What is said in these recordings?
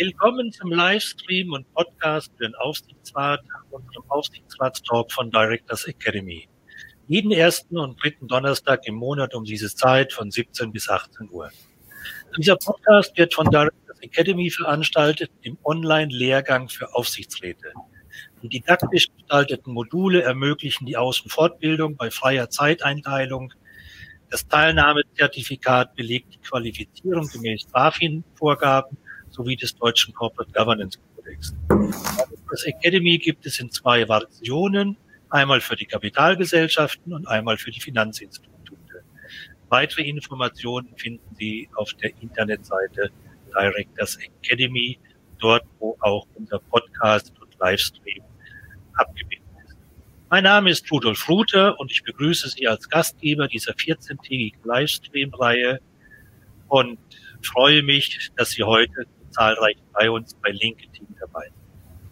Willkommen zum Livestream und Podcast für den Aufsichtsrat, unserem Aufsichtsratstalk von Directors Academy. Jeden ersten und dritten Donnerstag im Monat um diese Zeit von 17 bis 18 Uhr. Dieser Podcast wird von Directors Academy veranstaltet im Online-Lehrgang für Aufsichtsräte. Die didaktisch gestalteten Module ermöglichen die Aus- und Fortbildung bei freier Zeiteinteilung. Das Teilnahmezertifikat belegt die Qualifizierung gemäß BaFin-Vorgaben sowie des deutschen Corporate Governance Codex. Das Academy gibt es in 2 Versionen, einmal für die Kapitalgesellschaften und einmal für die Finanzinstitute. Weitere Informationen finden Sie auf der Internetseite Directors Academy, dort wo auch unser Podcast und Livestream abgebildet ist. Mein Name ist Rudolf Ruther und ich begrüße Sie als Gastgeber dieser 14-tägigen Livestream-Reihe und freue mich, dass Sie heute zahlreich bei uns bei LinkedIn dabei sind.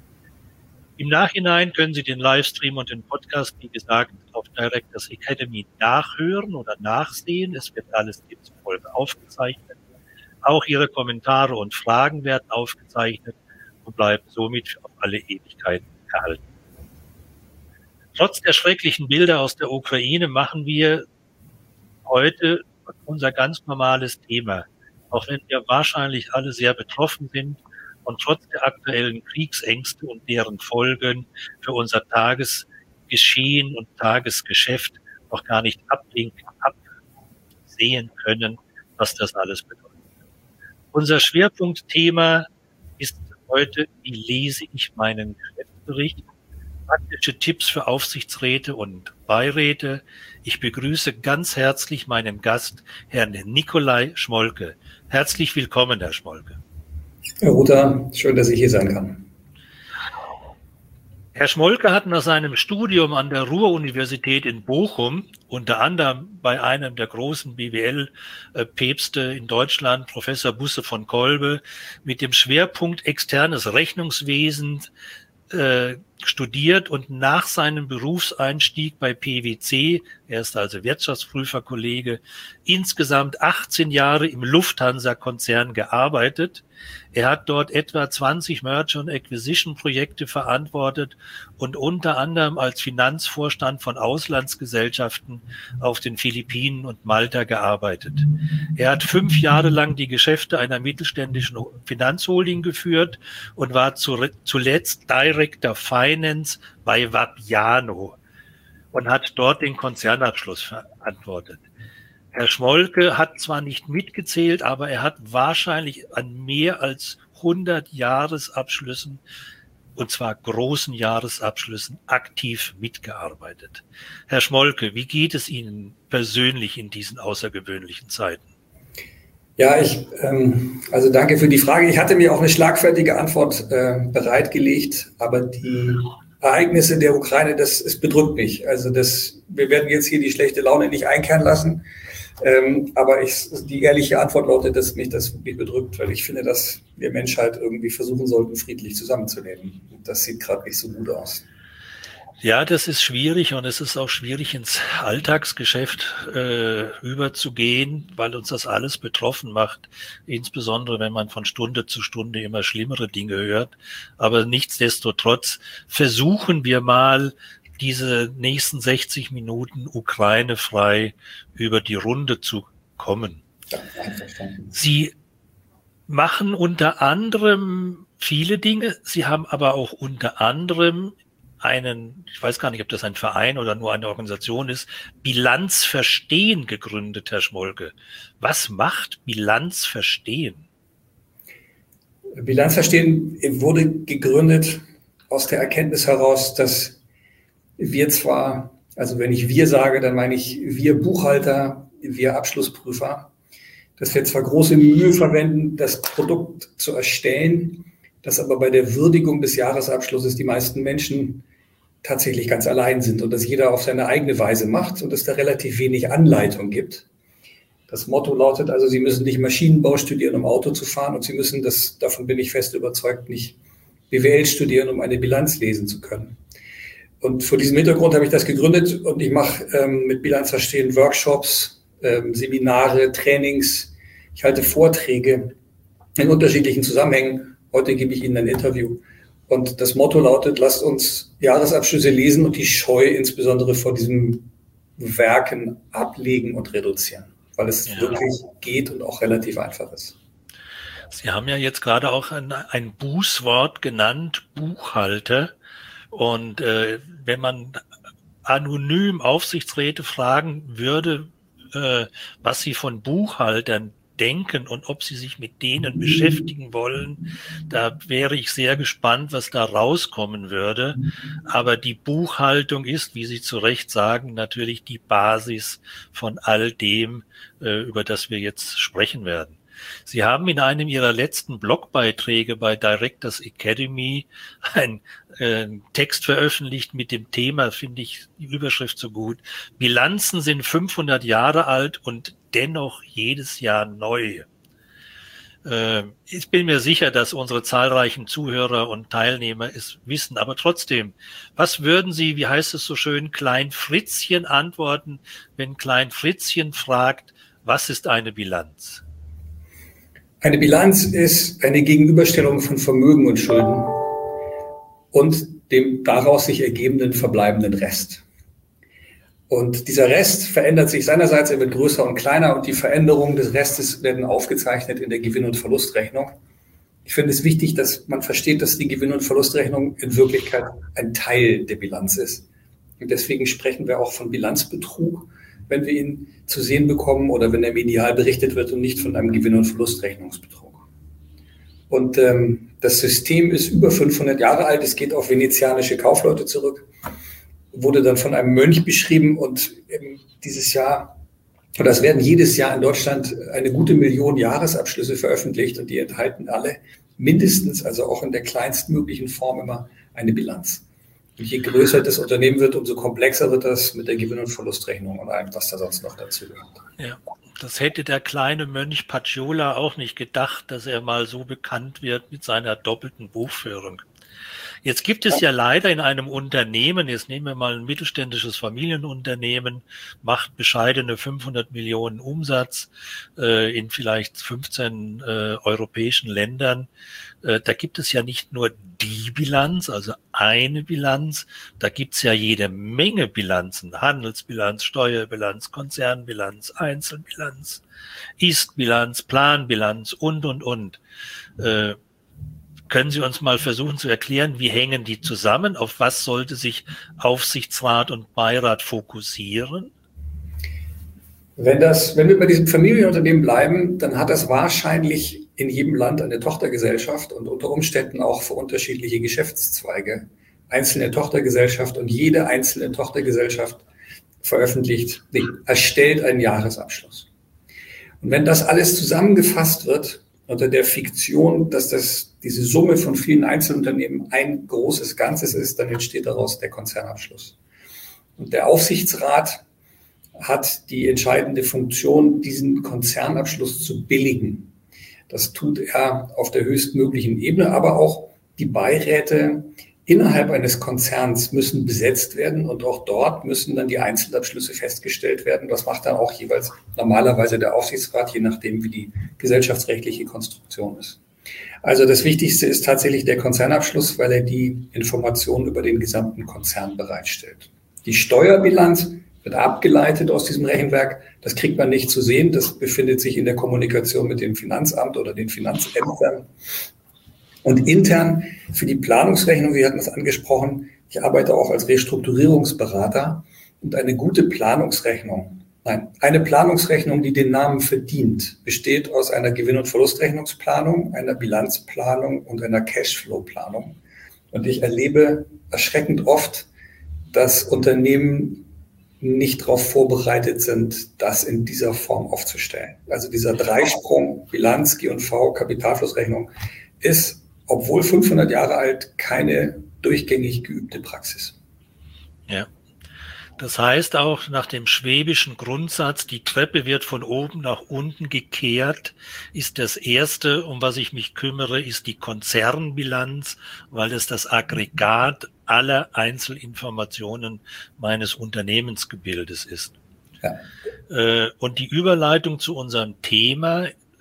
Im Nachhinein können Sie den Livestream und den Podcast, wie gesagt, auf Directors Academy nachhören oder nachsehen. Es wird alles in dieser Folge aufgezeichnet. Auch Ihre Kommentare und Fragen werden aufgezeichnet und bleiben somit auf alle Ewigkeit erhalten. Trotz der schrecklichen Bilder aus der Ukraine machen wir heute unser ganz normales Thema. Auch wenn wir wahrscheinlich alle sehr betroffen sind und trotz der aktuellen Kriegsängste und deren Folgen für unser Tagesgeschehen und Tagesgeschäft noch gar nicht absehen können, was das alles bedeutet. Unser Schwerpunktthema ist heute, wie lese ich meinen Geschäftsbericht? Praktische Tipps für Aufsichtsräte und Beiräte. Ich begrüße ganz herzlich meinen Gast, Herrn Nikolai Schmolke. Herzlich willkommen, Herr Schmolke. Herr Ruther, schön, dass ich hier sein kann. Herr Schmolke hat nach seinem Studium an der Ruhr-Universität in Bochum, unter anderem bei einem der großen BWL-Päpste in Deutschland, Professor Busse von Kolbe, mit dem Schwerpunkt externes Rechnungswesen studiert und nach seinem Berufseinstieg bei PwC, er ist also Wirtschaftsprüferkollege, insgesamt 18 Jahre im Lufthansa-Konzern gearbeitet. Er hat dort etwa 20 Merger- und Acquisition-Projekte verantwortet und unter anderem als Finanzvorstand von Auslandsgesellschaften auf den Philippinen und Malta gearbeitet. Er hat 5 Jahre lang die Geschäfte einer mittelständischen Finanzholding geführt und war zuletzt Director Finance bei Vapiano und hat dort den Konzernabschluss verantwortet. Herr Schmolke hat zwar nicht mitgezählt, aber er hat wahrscheinlich an mehr als 100 Jahresabschlüssen, und zwar großen Jahresabschlüssen, aktiv mitgearbeitet. Herr Schmolke, wie geht es Ihnen persönlich in diesen außergewöhnlichen Zeiten? Ja, also danke für die Frage. Ich hatte mir auch eine schlagfertige Antwort bereitgelegt, aber die Ereignisse der Ukraine, es bedrückt mich. Also wir werden jetzt hier die schlechte Laune nicht einkehren lassen. Aber die ehrliche Antwort lautet, dass mich das wirklich bedrückt, weil ich finde, dass wir Menschheit irgendwie versuchen sollten, friedlich zusammenzuleben. Das sieht gerade nicht so gut aus. Ja, das ist schwierig und es ist auch schwierig, ins Alltagsgeschäft überzugehen, weil uns das alles betroffen macht, insbesondere wenn man von Stunde zu Stunde immer schlimmere Dinge hört. Aber nichtsdestotrotz versuchen wir mal, diese nächsten 60 Minuten ukrainefrei über die Runde zu kommen. Ja, Sie machen unter anderem viele Dinge. Sie haben aber auch unter anderem ich weiß gar nicht, ob das ein Verein oder nur eine Organisation ist, Bilanzverstehen gegründet, Herr Schmolke. Was macht Bilanzverstehen? Bilanzverstehen wurde gegründet aus der Erkenntnis heraus, dass wir zwar, also wenn ich wir sage, dann meine ich wir Buchhalter, wir Abschlussprüfer, dass wir zwar große Mühe verwenden, das Produkt zu erstellen, dass aber bei der Würdigung des Jahresabschlusses die meisten Menschen tatsächlich ganz allein sind und dass jeder auf seine eigene Weise macht und es da relativ wenig Anleitung gibt. Das Motto lautet also, Sie müssen nicht Maschinenbau studieren, um Auto zu fahren und Sie müssen, davon bin ich fest überzeugt, nicht BWL studieren, um eine Bilanz lesen zu können. Und vor diesem Hintergrund habe ich das gegründet und ich mache mit Bilanzverstehen Workshops, Seminare, Trainings. Ich halte Vorträge in unterschiedlichen Zusammenhängen Heute gebe ich Ihnen ein Interview. Und das Motto lautet, lasst uns Jahresabschlüsse lesen und die Scheu insbesondere vor diesem Werken ablegen und reduzieren, weil es wirklich geht und auch relativ einfach ist. Sie haben ja jetzt gerade auch ein Bußwort genannt, Buchhalter. Und wenn man anonym Aufsichtsräte fragen würde, was sie von Buchhaltern denken und ob sie sich mit denen beschäftigen wollen, da wäre ich sehr gespannt, was da rauskommen würde. Aber die Buchhaltung ist, wie Sie zu Recht sagen, natürlich die Basis von all dem, über das wir jetzt sprechen werden. Sie haben in einem Ihrer letzten Blogbeiträge bei Directors Academy einen Text veröffentlicht mit dem Thema, finde ich die Überschrift so gut, Bilanzen sind 500 Jahre alt und dennoch jedes Jahr neu. Ich bin mir sicher, dass unsere zahlreichen Zuhörer und Teilnehmer es wissen, aber trotzdem, was würden Sie, wie heißt es so schön, Klein Fritzchen antworten, wenn Klein Fritzchen fragt, was ist eine Bilanz? Eine Bilanz ist eine Gegenüberstellung von Vermögen und Schulden und dem daraus sich ergebenden verbleibenden Rest. Und dieser Rest verändert sich seinerseits, er wird größer und kleiner und die Veränderungen des Restes werden aufgezeichnet in der Gewinn- und Verlustrechnung. Ich finde es wichtig, dass man versteht, dass die Gewinn- und Verlustrechnung in Wirklichkeit ein Teil der Bilanz ist. Und deswegen sprechen wir auch von Bilanzbetrug, wenn wir ihn zu sehen bekommen oder wenn er medial berichtet wird und nicht von einem Gewinn- und Verlustrechnungsbetrug. Und das System ist über 500 Jahre alt. Es geht auf venezianische Kaufleute zurück, wurde dann von einem Mönch beschrieben und dieses Jahr, oder es werden jedes Jahr in Deutschland eine gute Million Jahresabschlüsse veröffentlicht und die enthalten alle mindestens, also auch in der kleinstmöglichen Form immer eine Bilanz. Und je größer das Unternehmen wird, umso komplexer wird das mit der Gewinn- und Verlustrechnung und allem, was da sonst noch dazu gehört. Ja, das hätte der kleine Mönch Pacciola auch nicht gedacht, dass er mal so bekannt wird mit seiner doppelten Buchführung. Jetzt gibt es ja leider in einem Unternehmen, jetzt nehmen wir mal ein mittelständisches Familienunternehmen, macht bescheidene 500 Millionen Umsatz in vielleicht 15 europäischen Ländern. Da gibt es ja nicht nur die Bilanz, also eine Bilanz, da gibt es ja jede Menge Bilanzen, Handelsbilanz, Steuerbilanz, Konzernbilanz, Einzelbilanz, Ist-Bilanz, Planbilanz und. Können Sie uns mal versuchen zu erklären, wie hängen die zusammen? Auf was sollte sich Aufsichtsrat und Beirat fokussieren? Wenn wir bei diesem Familienunternehmen bleiben, dann hat das wahrscheinlich in jedem Land eine Tochtergesellschaft und unter Umständen auch für unterschiedliche Geschäftszweige einzelne Tochtergesellschaft und jede einzelne Tochtergesellschaft erstellt einen Jahresabschluss. Und wenn das alles zusammengefasst wird, unter der Fiktion, dass diese Summe von vielen Einzelunternehmen ein großes Ganzes ist, dann entsteht daraus der Konzernabschluss. Und der Aufsichtsrat hat die entscheidende Funktion, diesen Konzernabschluss zu billigen. Das tut er auf der höchstmöglichen Ebene, aber auch die Beiräte innerhalb eines Konzerns müssen besetzt werden und auch dort müssen dann die Einzelabschlüsse festgestellt werden. Das macht dann auch jeweils normalerweise der Aufsichtsrat, je nachdem, wie die gesellschaftsrechtliche Konstruktion ist. Also das Wichtigste ist tatsächlich der Konzernabschluss, weil er die Informationen über den gesamten Konzern bereitstellt. Die Steuerbilanz wird abgeleitet aus diesem Rechenwerk. Das kriegt man nicht zu sehen. Das befindet sich in der Kommunikation mit dem Finanzamt oder den Finanzämtern. Und intern für die Planungsrechnung, Sie hatten es angesprochen, ich arbeite auch als Restrukturierungsberater und eine gute Planungsrechnung, eine Planungsrechnung, die den Namen verdient, besteht aus einer Gewinn- und Verlustrechnungsplanung, einer Bilanzplanung und einer Cashflow-Planung. Und ich erlebe erschreckend oft, dass Unternehmen nicht darauf vorbereitet sind, das in dieser Form aufzustellen. Also dieser Dreisprung, Bilanz, G&V, Kapitalflussrechnung, ist, obwohl 500 Jahre alt, keine durchgängig geübte Praxis. Ja. Das heißt auch nach dem schwäbischen Grundsatz, die Treppe wird von oben nach unten gekehrt, ist das Erste, um was ich mich kümmere, ist die Konzernbilanz, weil es das Aggregat aller Einzelinformationen meines Unternehmensgebildes ist. Ja. Und die Überleitung zu unserem Thema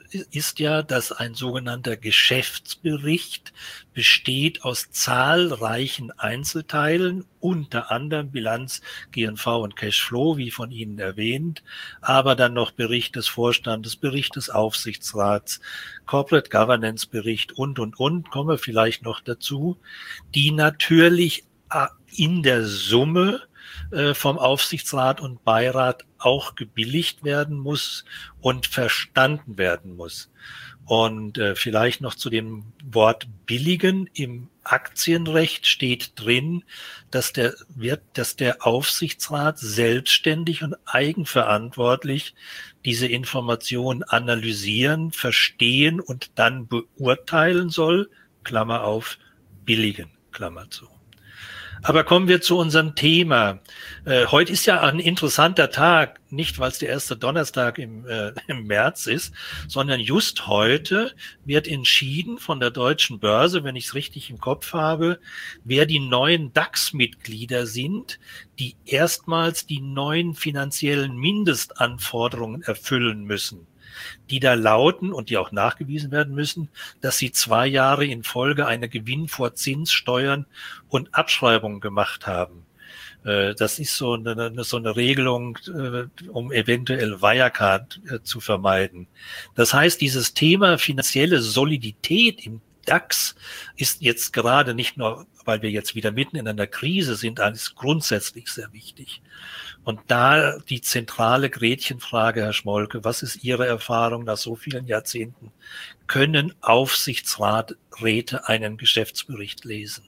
ist ja, dass ein sogenannter Geschäftsbericht besteht aus zahlreichen Einzelteilen, unter anderem Bilanz, G&V und Cashflow, wie von Ihnen erwähnt, aber dann noch Bericht des Vorstandes, Bericht des Aufsichtsrats, Corporate Governance Bericht und, kommen wir vielleicht noch dazu, die natürlich in der Summe vom Aufsichtsrat und Beirat auch gebilligt werden muss und verstanden werden muss. Und vielleicht noch zu dem Wort billigen. Im Aktienrecht steht drin, dass der Aufsichtsrat selbstständig und eigenverantwortlich diese Informationen analysieren, verstehen und dann beurteilen soll, Klammer auf, billigen, Klammer zu. Aber kommen wir zu unserem Thema. Heute ist ja ein interessanter Tag, nicht weil es der erste Donnerstag im März ist, sondern just heute wird entschieden von der Deutschen Börse, wenn ich es richtig im Kopf habe, wer die neuen DAX-Mitglieder sind, die erstmals die neuen finanziellen Mindestanforderungen erfüllen müssen, die da lauten und die auch nachgewiesen werden müssen, dass sie 2 Jahre in Folge eine Gewinn vor Zins, Steuern und Abschreibungen gemacht haben. Das ist so eine Regelung, um eventuell Wirecard zu vermeiden. Das heißt, dieses Thema finanzielle Solidität im DAX ist jetzt gerade nicht nur, weil wir jetzt wieder mitten in einer Krise sind, ist grundsätzlich sehr wichtig. Und da die zentrale Gretchenfrage, Herr Schmolke, was ist Ihre Erfahrung nach so vielen Jahrzehnten? Können Aufsichtsräte einen Geschäftsbericht lesen?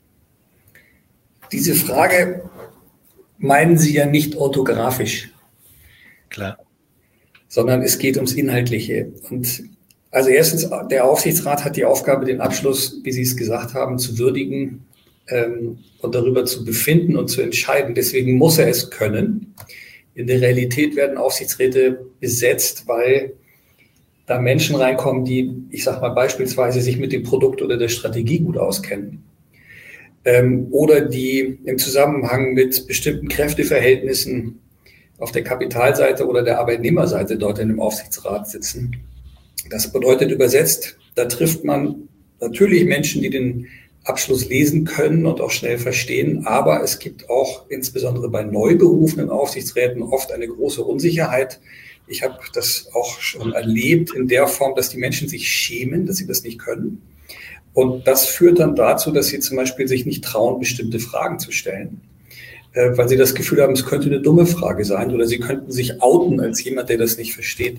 Diese Frage meinen Sie ja nicht orthografisch. Klar. Sondern es geht ums Inhaltliche. Und also erstens, der Aufsichtsrat hat die Aufgabe, den Abschluss, wie Sie es gesagt haben, zu würdigen und darüber zu befinden und zu entscheiden. Deswegen muss er es können. In der Realität werden Aufsichtsräte besetzt, weil da Menschen reinkommen, die, ich sage mal beispielsweise, sich mit dem Produkt oder der Strategie gut auskennen. Oder die im Zusammenhang mit bestimmten Kräfteverhältnissen auf der Kapitalseite oder der Arbeitnehmerseite dort in dem Aufsichtsrat sitzen. Das bedeutet übersetzt, da trifft man natürlich Menschen, die den Abschluss lesen können und auch schnell verstehen. Aber es gibt auch insbesondere bei neu berufenen Aufsichtsräten oft eine große Unsicherheit. Ich habe das auch schon erlebt in der Form, dass die Menschen sich schämen, dass sie das nicht können. Und das führt dann dazu, dass sie zum Beispiel sich nicht trauen, bestimmte Fragen zu stellen, weil sie das Gefühl haben, es könnte eine dumme Frage sein oder sie könnten sich outen als jemand, der das nicht versteht.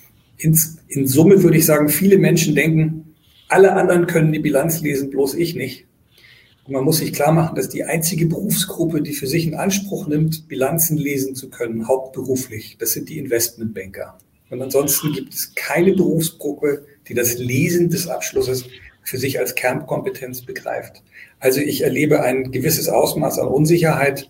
In Summe würde ich sagen, viele Menschen denken, alle anderen können die Bilanz lesen, bloß ich nicht. Und man muss sich klar machen, dass die einzige Berufsgruppe, die für sich in Anspruch nimmt, Bilanzen lesen zu können, hauptberuflich, das sind die Investmentbanker. Und ansonsten gibt es keine Berufsgruppe, die das Lesen des Abschlusses für sich als Kernkompetenz begreift. Also ich erlebe ein gewisses Ausmaß an Unsicherheit.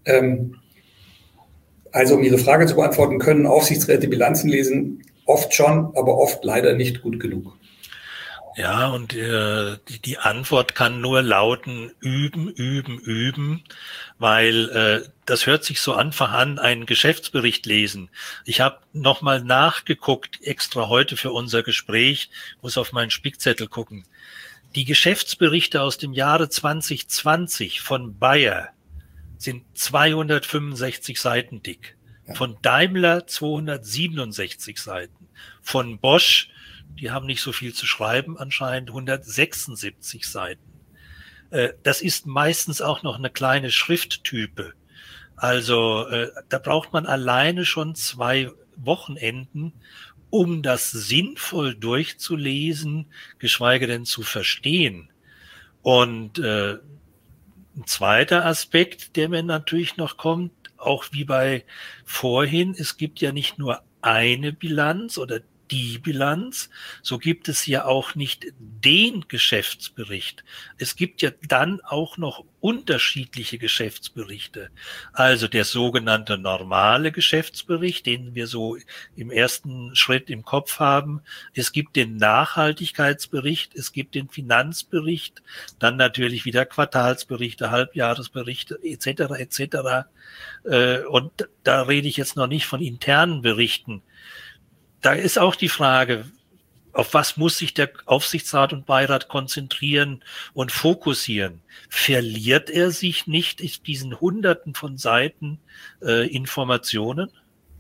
Also um Ihre Frage zu beantworten, können Aufsichtsräte Bilanzen lesen? Oft schon, aber oft leider nicht gut genug. Ja, und die Antwort kann nur lauten, üben, üben, üben, weil das hört sich so einfach an, einen Geschäftsbericht lesen. Ich habe nochmal nachgeguckt, extra heute für unser Gespräch, muss auf meinen Spickzettel gucken. Die Geschäftsberichte aus dem Jahre 2020 von Bayer sind 265 Seiten dick, von Daimler 267 Seiten, von Bosch, die haben nicht so viel zu schreiben anscheinend, 176 Seiten. Das ist meistens auch noch eine kleine Schrifttype. Also da braucht man alleine schon 2 Wochenenden, um das sinnvoll durchzulesen, geschweige denn zu verstehen. Und ein zweiter Aspekt, der mir natürlich noch kommt, auch wie bei vorhin, es gibt ja nicht nur eine Bilanz oder die Bilanz, so gibt es ja auch nicht den Geschäftsbericht. Es gibt ja dann auch noch unterschiedliche Geschäftsberichte. Also der sogenannte normale Geschäftsbericht, den wir so im ersten Schritt im Kopf haben. Es gibt den Nachhaltigkeitsbericht, es gibt den Finanzbericht, dann natürlich wieder Quartalsberichte, Halbjahresberichte etc. etc. Und da rede ich jetzt noch nicht von internen Berichten. Da ist auch die Frage, Auf was muss sich der Aufsichtsrat und Beirat konzentrieren und fokussieren? Verliert er sich nicht in diesen Hunderten von Seiten Informationen?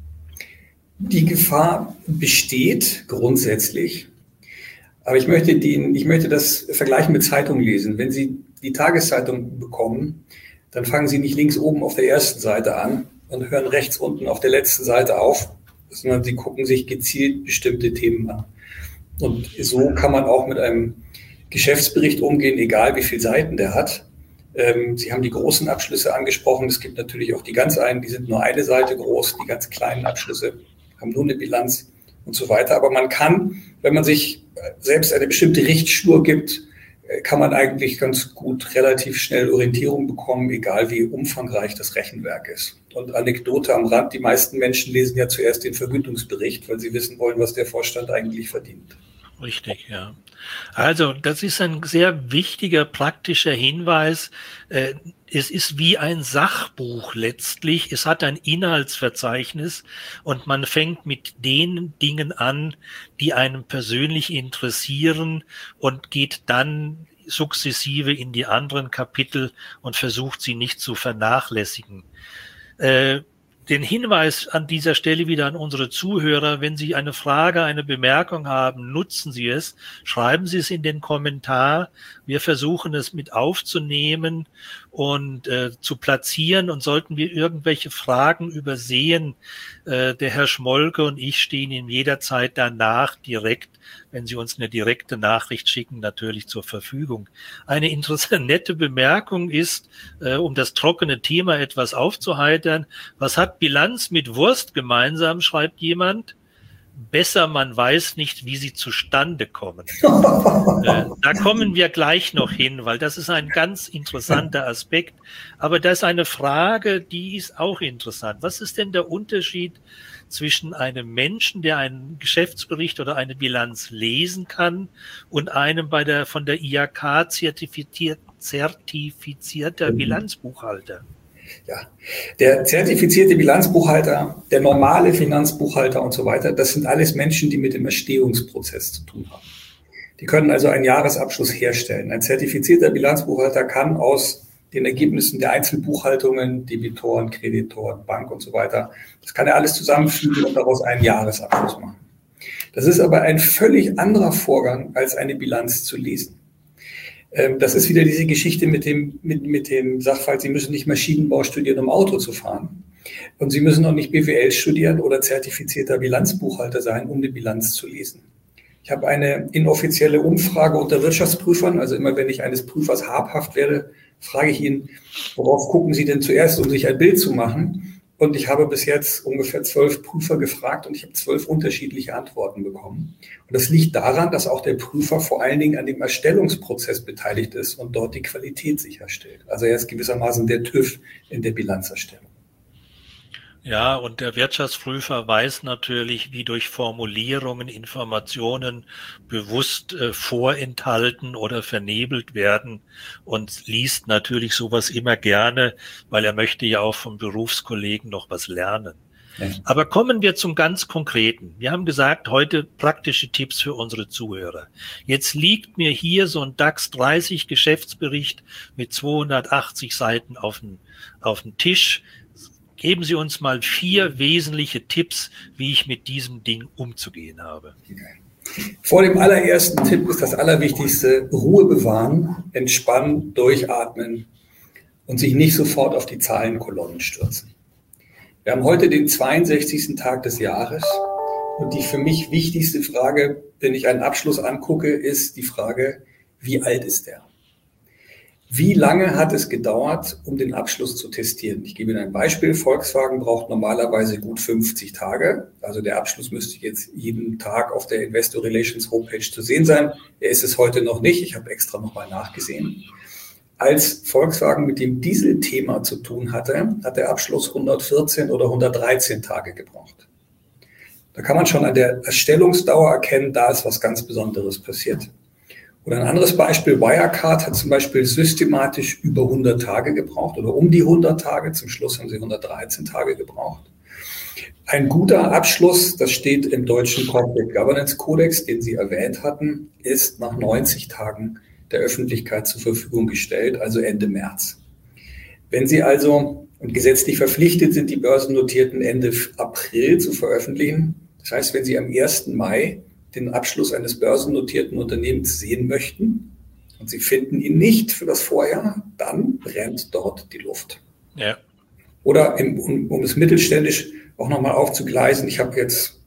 Die Gefahr besteht grundsätzlich, aber ich möchte das vergleichen mit Zeitung lesen. Wenn Sie die Tageszeitung bekommen, dann fangen Sie nicht links oben auf der ersten Seite an und hören rechts unten auf der letzten Seite auf, sondern Sie gucken sich gezielt bestimmte Themen an. Und so kann man auch mit einem Geschäftsbericht umgehen, egal wie viele Seiten der hat. Sie haben die großen Abschlüsse angesprochen. Es gibt natürlich auch die ganz einen, die sind nur eine Seite groß. Die ganz kleinen Abschlüsse haben nur eine Bilanz und so weiter. Aber man kann, wenn man sich selbst eine bestimmte Richtschnur gibt, kann man eigentlich ganz gut relativ schnell Orientierung bekommen, egal wie umfangreich das Rechenwerk ist. Und Anekdote am Rand, die meisten Menschen lesen ja zuerst den Vergütungsbericht, weil sie wissen wollen, was der Vorstand eigentlich verdient. Richtig, ja. Also das ist ein sehr wichtiger, praktischer Hinweis. Es ist wie ein Sachbuch letztlich. Es hat ein Inhaltsverzeichnis und man fängt mit den Dingen an, die einem persönlich interessieren und geht dann sukzessive in die anderen Kapitel und versucht sie nicht zu vernachlässigen. Den Hinweis an dieser Stelle wieder an unsere Zuhörer: Wenn Sie eine Frage, eine Bemerkung haben, nutzen Sie es, schreiben Sie es in den Kommentar. Wir versuchen es mit aufzunehmen und zu platzieren, und sollten wir irgendwelche Fragen übersehen, der Herr Schmolke und ich stehen Ihnen jederzeit danach direkt, wenn Sie uns eine direkte Nachricht schicken, natürlich zur Verfügung. Eine interessante, nette Bemerkung ist, um das trockene Thema etwas aufzuheitern: Was hat Bilanz mit Wurst gemeinsam, schreibt jemand? Besser, man weiß nicht, wie sie zustande kommen. Da kommen wir gleich noch hin, weil das ist ein ganz interessanter Aspekt. Aber das ist eine Frage, die ist auch interessant. Was ist denn der Unterschied zwischen einem Menschen, der einen Geschäftsbericht oder eine Bilanz lesen kann, und einem von der IHK zertifizierter Bilanzbuchhalter? Ja, der zertifizierte Bilanzbuchhalter, der normale Finanzbuchhalter und so weiter, das sind alles Menschen, die mit dem Erstehungsprozess zu tun haben. Die können also einen Jahresabschluss herstellen. Ein zertifizierter Bilanzbuchhalter kann aus den Ergebnissen der Einzelbuchhaltungen, Debitoren, Kreditoren, Bank und so weiter, das kann er alles zusammenfügen und daraus einen Jahresabschluss machen. Das ist aber ein völlig anderer Vorgang, als eine Bilanz zu lesen. Das ist wieder diese Geschichte mit dem Sachverhalt, Sie müssen nicht Maschinenbau studieren, um Auto zu fahren. Und Sie müssen auch nicht BWL studieren oder zertifizierter Bilanzbuchhalter sein, um eine Bilanz zu lesen. Ich habe eine inoffizielle Umfrage unter Wirtschaftsprüfern. Also immer, wenn ich eines Prüfers habhaft werde, frage ich ihn, worauf gucken Sie denn zuerst, um sich ein Bild zu machen? Und ich habe bis jetzt ungefähr 12 Prüfer gefragt und ich habe 12 unterschiedliche Antworten bekommen. Und das liegt daran, dass auch der Prüfer vor allen Dingen an dem Erstellungsprozess beteiligt ist und dort die Qualität sicherstellt. Also er ist gewissermaßen der TÜV in der Bilanzerstellung. Ja, und der Wirtschaftsprüfer weiß natürlich, wie durch Formulierungen Informationen bewusst vorenthalten oder vernebelt werden, und liest natürlich sowas immer gerne, weil er möchte ja auch vom Berufskollegen noch was lernen. Ja. Aber kommen wir zum ganz Konkreten. Wir haben gesagt, heute praktische Tipps für unsere Zuhörer. Jetzt liegt mir hier so ein DAX 30 Geschäftsbericht mit 280 Seiten auf dem Tisch. Geben Sie uns mal 4 wesentliche Tipps, wie ich mit diesem Ding umzugehen habe. Vor dem allerersten Tipp ist das Allerwichtigste: Ruhe bewahren, entspannen, durchatmen und sich nicht sofort auf die Zahlenkolonnen stürzen. Wir haben heute den 62. Tag des Jahres und die für mich wichtigste Frage, wenn ich einen Abschluss angucke, ist die Frage: Wie alt ist der? Wie lange hat es gedauert, um den Abschluss zu testieren? Ich gebe Ihnen ein Beispiel. Volkswagen braucht normalerweise gut 50 Tage. Also der Abschluss müsste jetzt jeden Tag auf der Investor Relations Homepage zu sehen sein. Er ist es heute noch nicht. Ich habe extra nochmal nachgesehen. Als Volkswagen mit dem Dieselthema zu tun hatte, hat der Abschluss 114 oder 113 Tage gebraucht. Da kann man schon an der Erstellungsdauer erkennen, da ist was ganz Besonderes passiert. Oder ein anderes Beispiel: Wirecard hat zum Beispiel systematisch über 100 Tage gebraucht oder um die 100 Tage. Zum Schluss haben sie 113 Tage gebraucht. Ein guter Abschluss, das steht im deutschen Corporate Governance Kodex, den Sie erwähnt hatten, ist nach 90 Tagen der Öffentlichkeit zur Verfügung gestellt, also Ende März. Wenn Sie also, und gesetzlich verpflichtet sind die Börsennotierten Ende April zu veröffentlichen, das heißt, wenn Sie am 1. Mai den Abschluss eines börsennotierten Unternehmens sehen möchten und Sie finden ihn nicht für das Vorjahr, dann brennt dort die Luft. Ja. Oder um es mittelständisch auch nochmal aufzugleisen, ich habe jetzt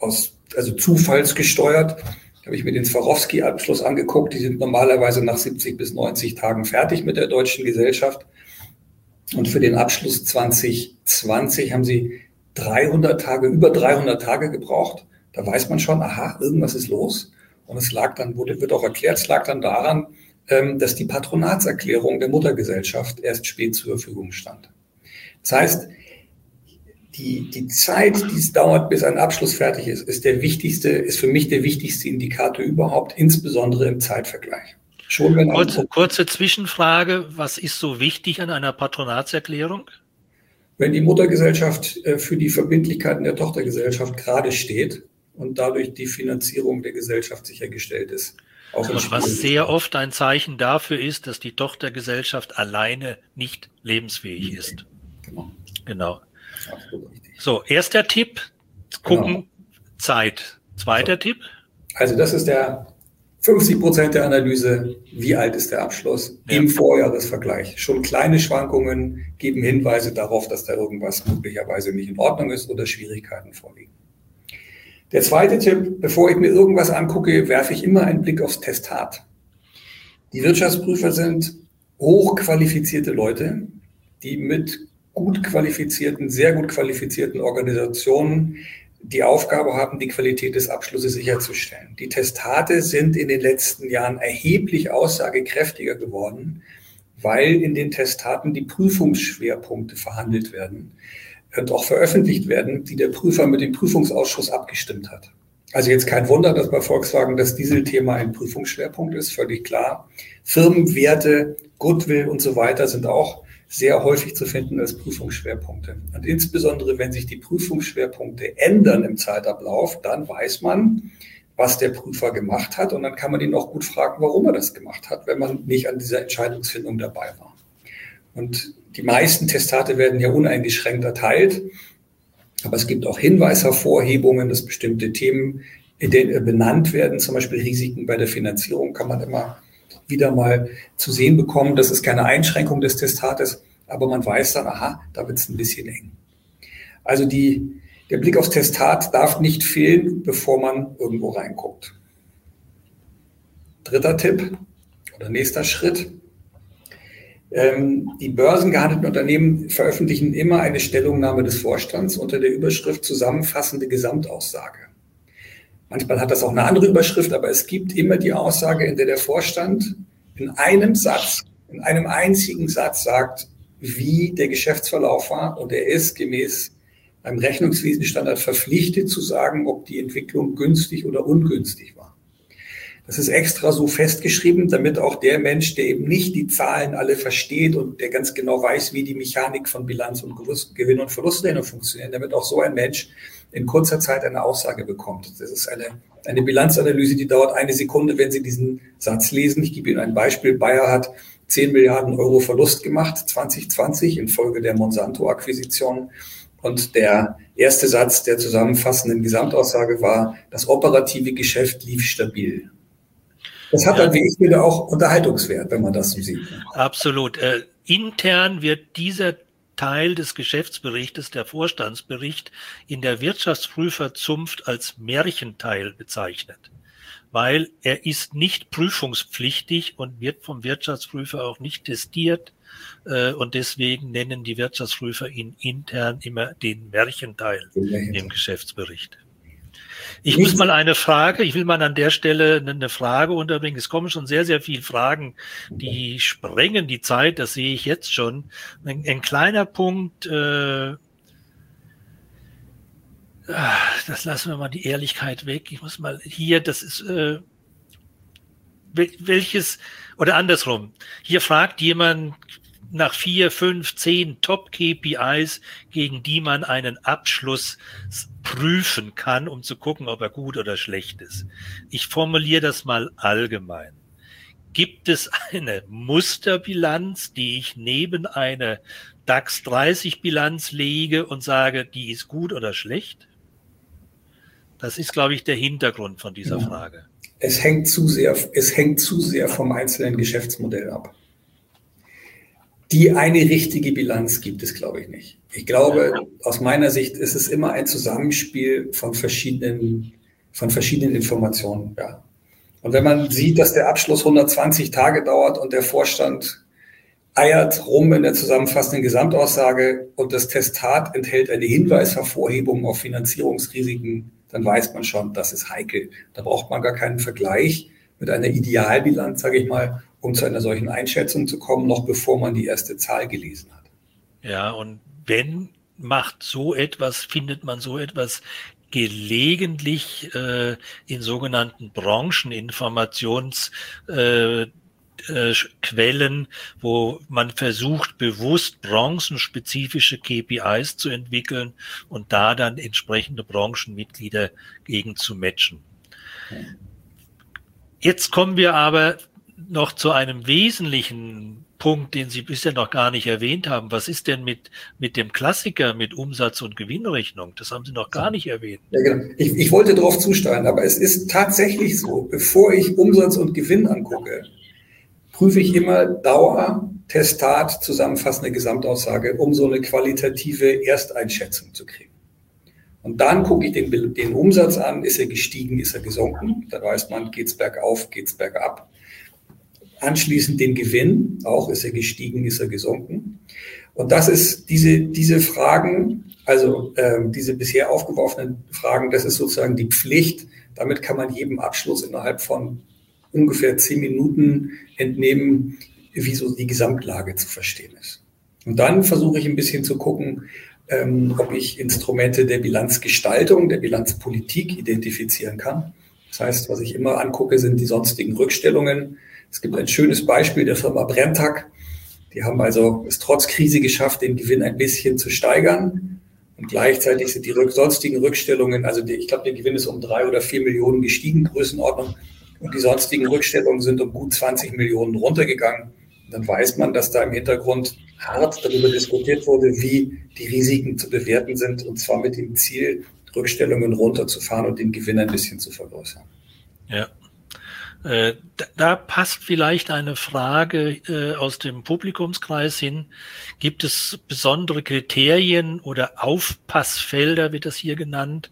zufallsgesteuert, habe ich mir den Swarovski-Abschluss angeguckt. Die sind normalerweise nach 70 bis 90 Tagen fertig mit der deutschen Gesellschaft. Und für den Abschluss 2020 haben sie über 300 Tage gebraucht. Da weiß man schon, aha, irgendwas ist los. Und es lag dann, wird auch erklärt, es lag dann daran, dass die Patronatserklärung der Muttergesellschaft erst spät zur Verfügung stand. Das heißt, die Zeit, die es dauert, bis ein Abschluss fertig ist, ist für mich der wichtigste Indikator überhaupt, insbesondere im Zeitvergleich. Schon wenn kurze Zwischenfrage, was ist so wichtig an einer Patronatserklärung? Wenn die Muttergesellschaft für die Verbindlichkeiten der Tochtergesellschaft gerade steht und dadurch die Finanzierung der Gesellschaft sichergestellt ist. Und was sehr oft ein Zeichen dafür ist, dass die Tochtergesellschaft alleine nicht lebensfähig ist. Genau. So, erster Tipp, gucken, Zeit. Zweiter Tipp? Also das ist der 50% der Analyse, wie alt ist der Abschluss im Vorjahresvergleich. Schon kleine Schwankungen geben Hinweise darauf, dass da irgendwas möglicherweise nicht in Ordnung ist oder Schwierigkeiten vorliegen. Der zweite Tipp, bevor ich mir irgendwas angucke, werfe ich immer einen Blick aufs Testat. Die Wirtschaftsprüfer sind hochqualifizierte Leute, die mit sehr gut qualifizierten Organisationen die Aufgabe haben, die Qualität des Abschlusses sicherzustellen. Die Testate sind in den letzten Jahren erheblich aussagekräftiger geworden, weil in den Testaten die Prüfungsschwerpunkte verhandelt werden und auch veröffentlicht werden, die der Prüfer mit dem Prüfungsausschuss abgestimmt hat. Also jetzt kein Wunder, dass bei Volkswagen das Dieselthema ein Prüfungsschwerpunkt ist, völlig klar. Firmenwerte, Goodwill und so weiter sind auch sehr häufig zu finden als Prüfungsschwerpunkte. Und insbesondere, wenn sich die Prüfungsschwerpunkte ändern im Zeitablauf, dann weiß man, was der Prüfer gemacht hat. Und dann kann man ihn auch gut fragen, warum er das gemacht hat, wenn man nicht an dieser Entscheidungsfindung dabei war. Und die meisten Testate werden ja uneingeschränkt erteilt. Aber es gibt auch Hinweishervorhebungen, dass bestimmte Themen benannt werden, zum Beispiel Risiken bei der Finanzierung kann man immer wieder mal zu sehen bekommen. Das ist keine Einschränkung des Testates, aber man weiß dann, aha, da wird es ein bisschen eng. Also der Blick aufs Testat darf nicht fehlen, bevor man irgendwo reinguckt. Dritter Tipp oder nächster Schritt. Die börsengehandelten Unternehmen veröffentlichen immer eine Stellungnahme des Vorstands unter der Überschrift zusammenfassende Gesamtaussage. Manchmal hat das auch eine andere Überschrift, aber es gibt immer die Aussage, in der der Vorstand in einem einzigen Satz sagt, wie der Geschäftsverlauf war. Und er ist gemäß einem Rechnungswesenstandard verpflichtet zu sagen, ob die Entwicklung günstig oder ungünstig war. Das ist extra so festgeschrieben, damit auch der Mensch, der eben nicht die Zahlen alle versteht und der ganz genau weiß, wie die Mechanik von Bilanz und Gewinn- und Verlustrechnung funktioniert, damit auch so ein Mensch in kurzer Zeit eine Aussage bekommt. Das ist eine Bilanzanalyse, die dauert eine Sekunde, wenn Sie diesen Satz lesen. Ich gebe Ihnen ein Beispiel. Bayer hat 10 Milliarden Euro Verlust gemacht 2020 infolge der Monsanto-Akquisition. Und der erste Satz der zusammenfassenden Gesamtaussage war, das operative Geschäft lief stabil. Das hat dann, wie ich finde, auch Unterhaltungswert, wenn man das so sieht. Absolut. Intern wird dieser Teil des Geschäftsberichtes, der Vorstandsbericht, in der Wirtschaftsprüferzunft als Märchenteil bezeichnet, weil er ist nicht prüfungspflichtig und wird vom Wirtschaftsprüfer auch nicht testiert. Und deswegen nennen die Wirtschaftsprüfer ihn intern immer den Märchenteil im Geschäftsbericht. Ich will mal an der Stelle eine Frage unterbringen. Es kommen schon sehr, sehr viele Fragen, die sprengen die Zeit, das sehe ich jetzt schon. Ein kleiner Punkt, das lassen wir mal die Ehrlichkeit weg. Ich muss mal hier, das ist, welches, oder andersrum. Hier fragt jemand, nach 4, 5, 10 Top-KPIs, gegen die man einen Abschluss prüfen kann, um zu gucken, ob er gut oder schlecht ist. Ich formuliere das mal allgemein. Gibt es eine Musterbilanz, die ich neben eine DAX 30 Bilanz lege und sage, die ist gut oder schlecht? Das ist, glaube ich, der Hintergrund von dieser Frage. Es hängt zu sehr vom einzelnen Geschäftsmodell ab. Die eine richtige Bilanz gibt es, glaube ich, nicht. Ich glaube, aus meiner Sicht ist es immer ein Zusammenspiel von verschiedenen Informationen. Ja. Und wenn man sieht, dass der Abschluss 120 Tage dauert und der Vorstand eiert rum in der zusammenfassenden Gesamtaussage und das Testat enthält eine Hinweishervorhebung auf Finanzierungsrisiken, dann weiß man schon, das ist heikel. Da braucht man gar keinen Vergleich mit einer Idealbilanz, sage ich mal, um zu einer solchen Einschätzung zu kommen, noch bevor man die erste Zahl gelesen hat. Ja, und findet man so etwas gelegentlich in sogenannten Brancheninformationsquellen, wo man versucht, bewusst branchenspezifische KPIs zu entwickeln und da dann entsprechende Branchenmitglieder gegen zu matchen. Jetzt kommen wir aber noch zu einem wesentlichen Punkt, den Sie bisher noch gar nicht erwähnt haben. Was ist denn mit dem Klassiker, mit Umsatz- und Gewinnrechnung? Das haben Sie noch gar nicht erwähnt. Ja, genau. Ich wollte darauf zusteuern, aber es ist tatsächlich so, bevor ich Umsatz und Gewinn angucke, prüfe ich immer Dauer, Testat, zusammenfassende Gesamtaussage, um so eine qualitative Ersteinschätzung zu kriegen. Und dann gucke ich den Umsatz an, ist er gestiegen, ist er gesunken? Da weiß man, geht's bergauf, geht's bergab. Anschließend den Gewinn, auch ist er gestiegen, ist er gesunken. Und das ist diese Fragen, also diese bisher aufgeworfenen Fragen, das ist sozusagen die Pflicht. Damit kann man jedem Abschluss innerhalb von ungefähr 10 Minuten entnehmen, wie so die Gesamtlage zu verstehen ist. Und dann versuche ich ein bisschen zu gucken, ob ich Instrumente der Bilanzgestaltung, der Bilanzpolitik identifizieren kann. Das heißt, was ich immer angucke, sind die sonstigen Rückstellungen. Es gibt ein schönes Beispiel der Firma Brenntag. Die haben also es trotz Krise geschafft, den Gewinn ein bisschen zu steigern. Und gleichzeitig sind die sonstigen Rückstellungen, also ich glaube, der Gewinn ist um 3 oder 4 Millionen gestiegen, Größenordnung. Und die sonstigen Rückstellungen sind um gut 20 Millionen runtergegangen. Dann weiß man, dass da im Hintergrund hart darüber diskutiert wurde, wie die Risiken zu bewerten sind, und zwar mit dem Ziel, Rückstellungen runterzufahren und den Gewinn ein bisschen zu vergrößern. Ja. Da passt vielleicht eine Frage aus dem Publikumskreis hin. Gibt es besondere Kriterien oder Aufpassfelder, wird das hier genannt,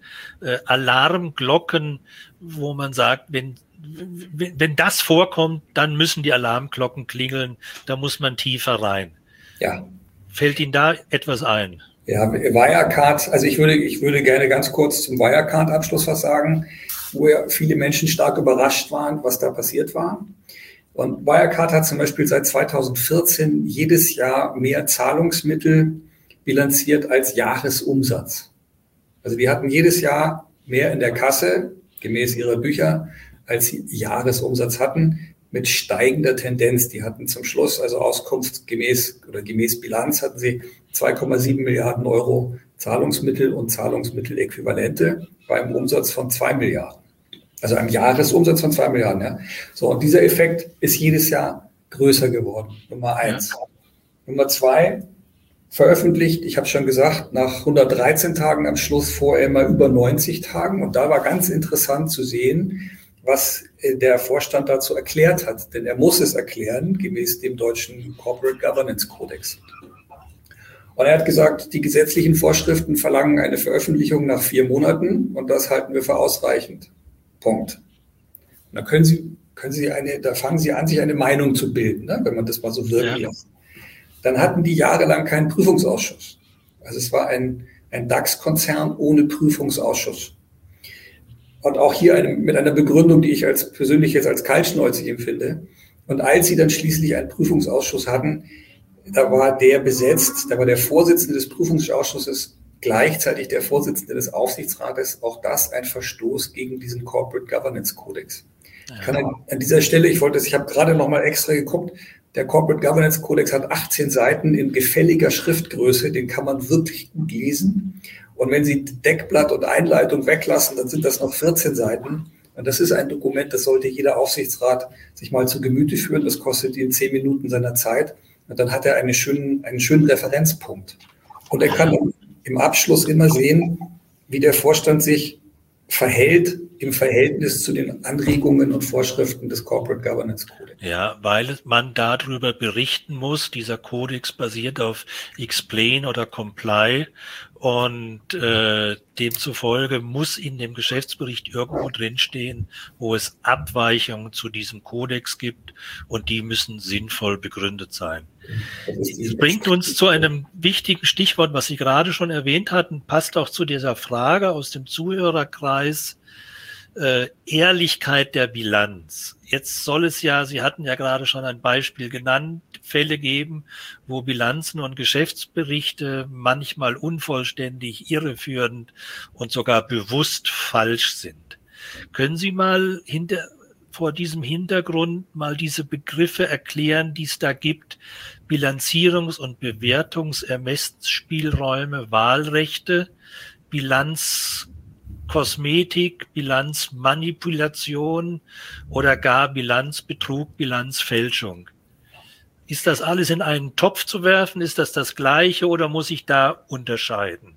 Alarmglocken, wo man sagt, wenn das vorkommt, dann müssen die Alarmglocken klingeln, da muss man tiefer rein. Ja. Fällt Ihnen da etwas ein? Ja, Wirecard, also ich würde gerne ganz kurz zum Wirecard-Abschluss was sagen, wo ja viele Menschen stark überrascht waren, was da passiert war. Und Wirecard hat zum Beispiel seit 2014 jedes Jahr mehr Zahlungsmittel bilanziert als Jahresumsatz. Also die hatten jedes Jahr mehr in der Kasse, gemäß ihrer Bücher, als sie Jahresumsatz hatten, mit steigender Tendenz. Die hatten zum Schluss, also Auskunft gemäß Bilanz, hatten sie 2,7 Milliarden Euro Zahlungsmittel und Zahlungsmitteläquivalente bei einem Umsatz von 2 Milliarden. Also einem Jahresumsatz von 2 Milliarden. Ja. So, und dieser Effekt ist jedes Jahr größer geworden. Nummer 1. Ja. Nummer 2, veröffentlicht, ich habe schon gesagt, nach 113 Tagen am Schluss, vorher immer über 90 Tagen. Und da war ganz interessant zu sehen, was der Vorstand dazu erklärt hat. Denn er muss es erklären, gemäß dem deutschen Corporate Governance Kodex. Und er hat gesagt, die gesetzlichen Vorschriften verlangen eine Veröffentlichung nach 4 Monaten und das halten wir für ausreichend. Punkt. Und da da fangen Sie an, sich eine Meinung zu bilden, ne, wenn man das mal so wirken lässt. Dann hatten die jahrelang keinen Prüfungsausschuss. Also es war ein DAX-Konzern ohne Prüfungsausschuss. Und auch hier mit einer Begründung, die ich persönlich jetzt als kaltschnäuzig empfinde. Und als sie dann schließlich einen Prüfungsausschuss hatten, da war der besetzt, da war der Vorsitzende des Prüfungsausschusses gleichzeitig der Vorsitzende des Aufsichtsrates. Auch das ein Verstoß gegen diesen Corporate Governance Kodex. Ich kann an dieser Stelle, ich habe gerade noch mal extra geguckt, Der Corporate Governance Codex hat 18 Seiten in gefälliger Schriftgröße, den kann man wirklich gut lesen. Und wenn Sie Deckblatt und Einleitung weglassen, dann sind das noch 14 Seiten. Und das ist ein Dokument, das sollte jeder Aufsichtsrat sich mal zu Gemüte führen. Das kostet ihn 10 Minuten seiner Zeit. Und dann hat er einen schönen Referenzpunkt. Und er kann im Abschluss immer sehen, wie der Vorstand sich verhält im Verhältnis zu den Anregungen und Vorschriften des Corporate Governance Codex. Ja, weil man darüber berichten muss. Dieser Kodex basiert auf Explain oder Comply und demzufolge muss in dem Geschäftsbericht irgendwo drinstehen, wo es Abweichungen zu diesem Kodex gibt und die müssen sinnvoll begründet sein. Das bringt uns zu einem wichtigen Stichwort, was Sie gerade schon erwähnt hatten, passt auch zu dieser Frage aus dem Zuhörerkreis. Ehrlichkeit der Bilanz. Jetzt soll es ja, Sie hatten ja gerade schon ein Beispiel genannt, Fälle geben, wo Bilanzen und Geschäftsberichte manchmal unvollständig, irreführend und sogar bewusst falsch sind. Können Sie mal vor diesem Hintergrund mal diese Begriffe erklären, die es da gibt? Bilanzierungs- und Bewertungsermessensspielräume, Wahlrechte, Bilanzkosmetik, Bilanzmanipulation oder gar Bilanzbetrug, Bilanzfälschung. Ist das alles in einen Topf zu werfen? Ist das Gleiche oder muss ich da unterscheiden?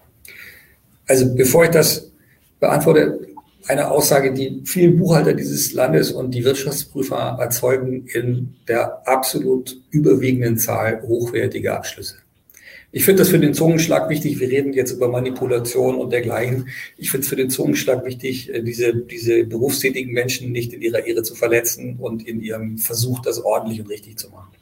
Also bevor ich das beantworte, eine Aussage, die vielen Buchhalter dieses Landes und die Wirtschaftsprüfer erzeugen in der absolut überwiegenden Zahl hochwertige Abschlüsse. Ich finde das für den Zungenschlag wichtig. Wir reden jetzt über Manipulation und dergleichen. Ich finde es für den Zungenschlag wichtig, diese berufstätigen Menschen nicht in ihrer Ehre zu verletzen und in ihrem Versuch, das ordentlich und richtig zu machen.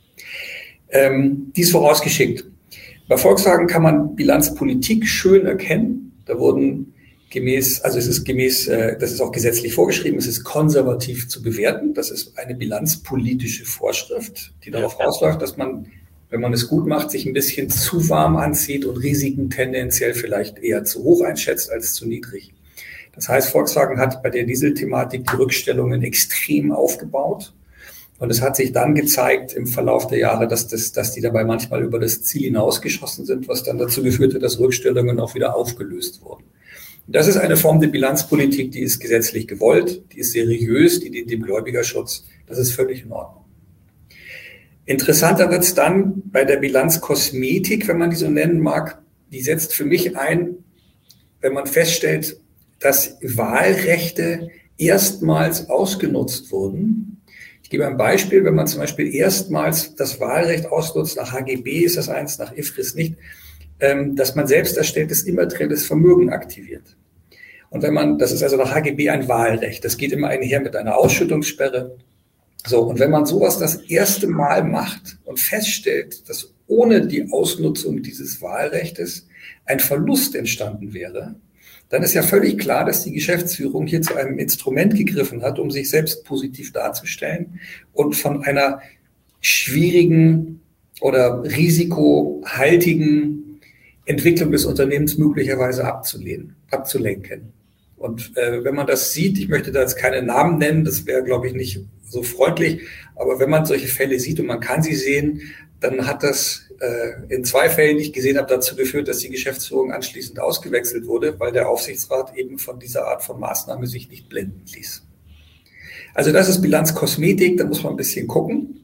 Dies vorausgeschickt. Bei Volkswagen kann man Bilanzpolitik schön erkennen. Da wurden das ist auch gesetzlich vorgeschrieben, es ist konservativ zu bewerten. Das ist eine bilanzpolitische Vorschrift, die darauf ausläuft, dass man, wenn man es gut macht, sich ein bisschen zu warm anzieht und Risiken tendenziell vielleicht eher zu hoch einschätzt als zu niedrig. Das heißt, Volkswagen hat bei der Dieselthematik die Rückstellungen extrem aufgebaut. Und es hat sich dann gezeigt im Verlauf der Jahre, dass die dabei manchmal über das Ziel hinausgeschossen sind, was dann dazu geführt hat, dass Rückstellungen auch wieder aufgelöst wurden. Das ist eine Form der Bilanzpolitik, die ist gesetzlich gewollt, die ist seriös, die dient dem Gläubigerschutz. Das ist völlig in Ordnung. Interessanter wird es dann bei der Bilanzkosmetik, wenn man die so nennen mag. Die setzt für mich ein, wenn man feststellt, dass Wahlrechte erstmals ausgenutzt wurden. Ich gebe ein Beispiel, wenn man zum Beispiel erstmals das Wahlrecht ausnutzt, nach HGB ist das eins, nach IFRS nicht, dass man selbst erstelltes immaterielles Vermögen aktiviert. Und das ist also nach HGB ein Wahlrecht, das geht immer einher mit einer Ausschüttungssperre. So, und wenn man sowas das erste Mal macht und feststellt, dass ohne die Ausnutzung dieses Wahlrechtes ein Verlust entstanden wäre, dann ist ja völlig klar, dass die Geschäftsführung hier zu einem Instrument gegriffen hat, um sich selbst positiv darzustellen und von einer schwierigen oder risikohaltigen Entwicklung des Unternehmens möglicherweise abzulenken. Und wenn man das sieht, ich möchte da jetzt keine Namen nennen, das wäre, glaube ich, nicht so freundlich, aber wenn man solche Fälle sieht und man kann sie sehen, dann hat das in 2 Fällen, die ich gesehen habe, dazu geführt, dass die Geschäftsführung anschließend ausgewechselt wurde, weil der Aufsichtsrat eben von dieser Art von Maßnahme sich nicht blenden ließ. Also das ist Bilanzkosmetik, da muss man ein bisschen gucken.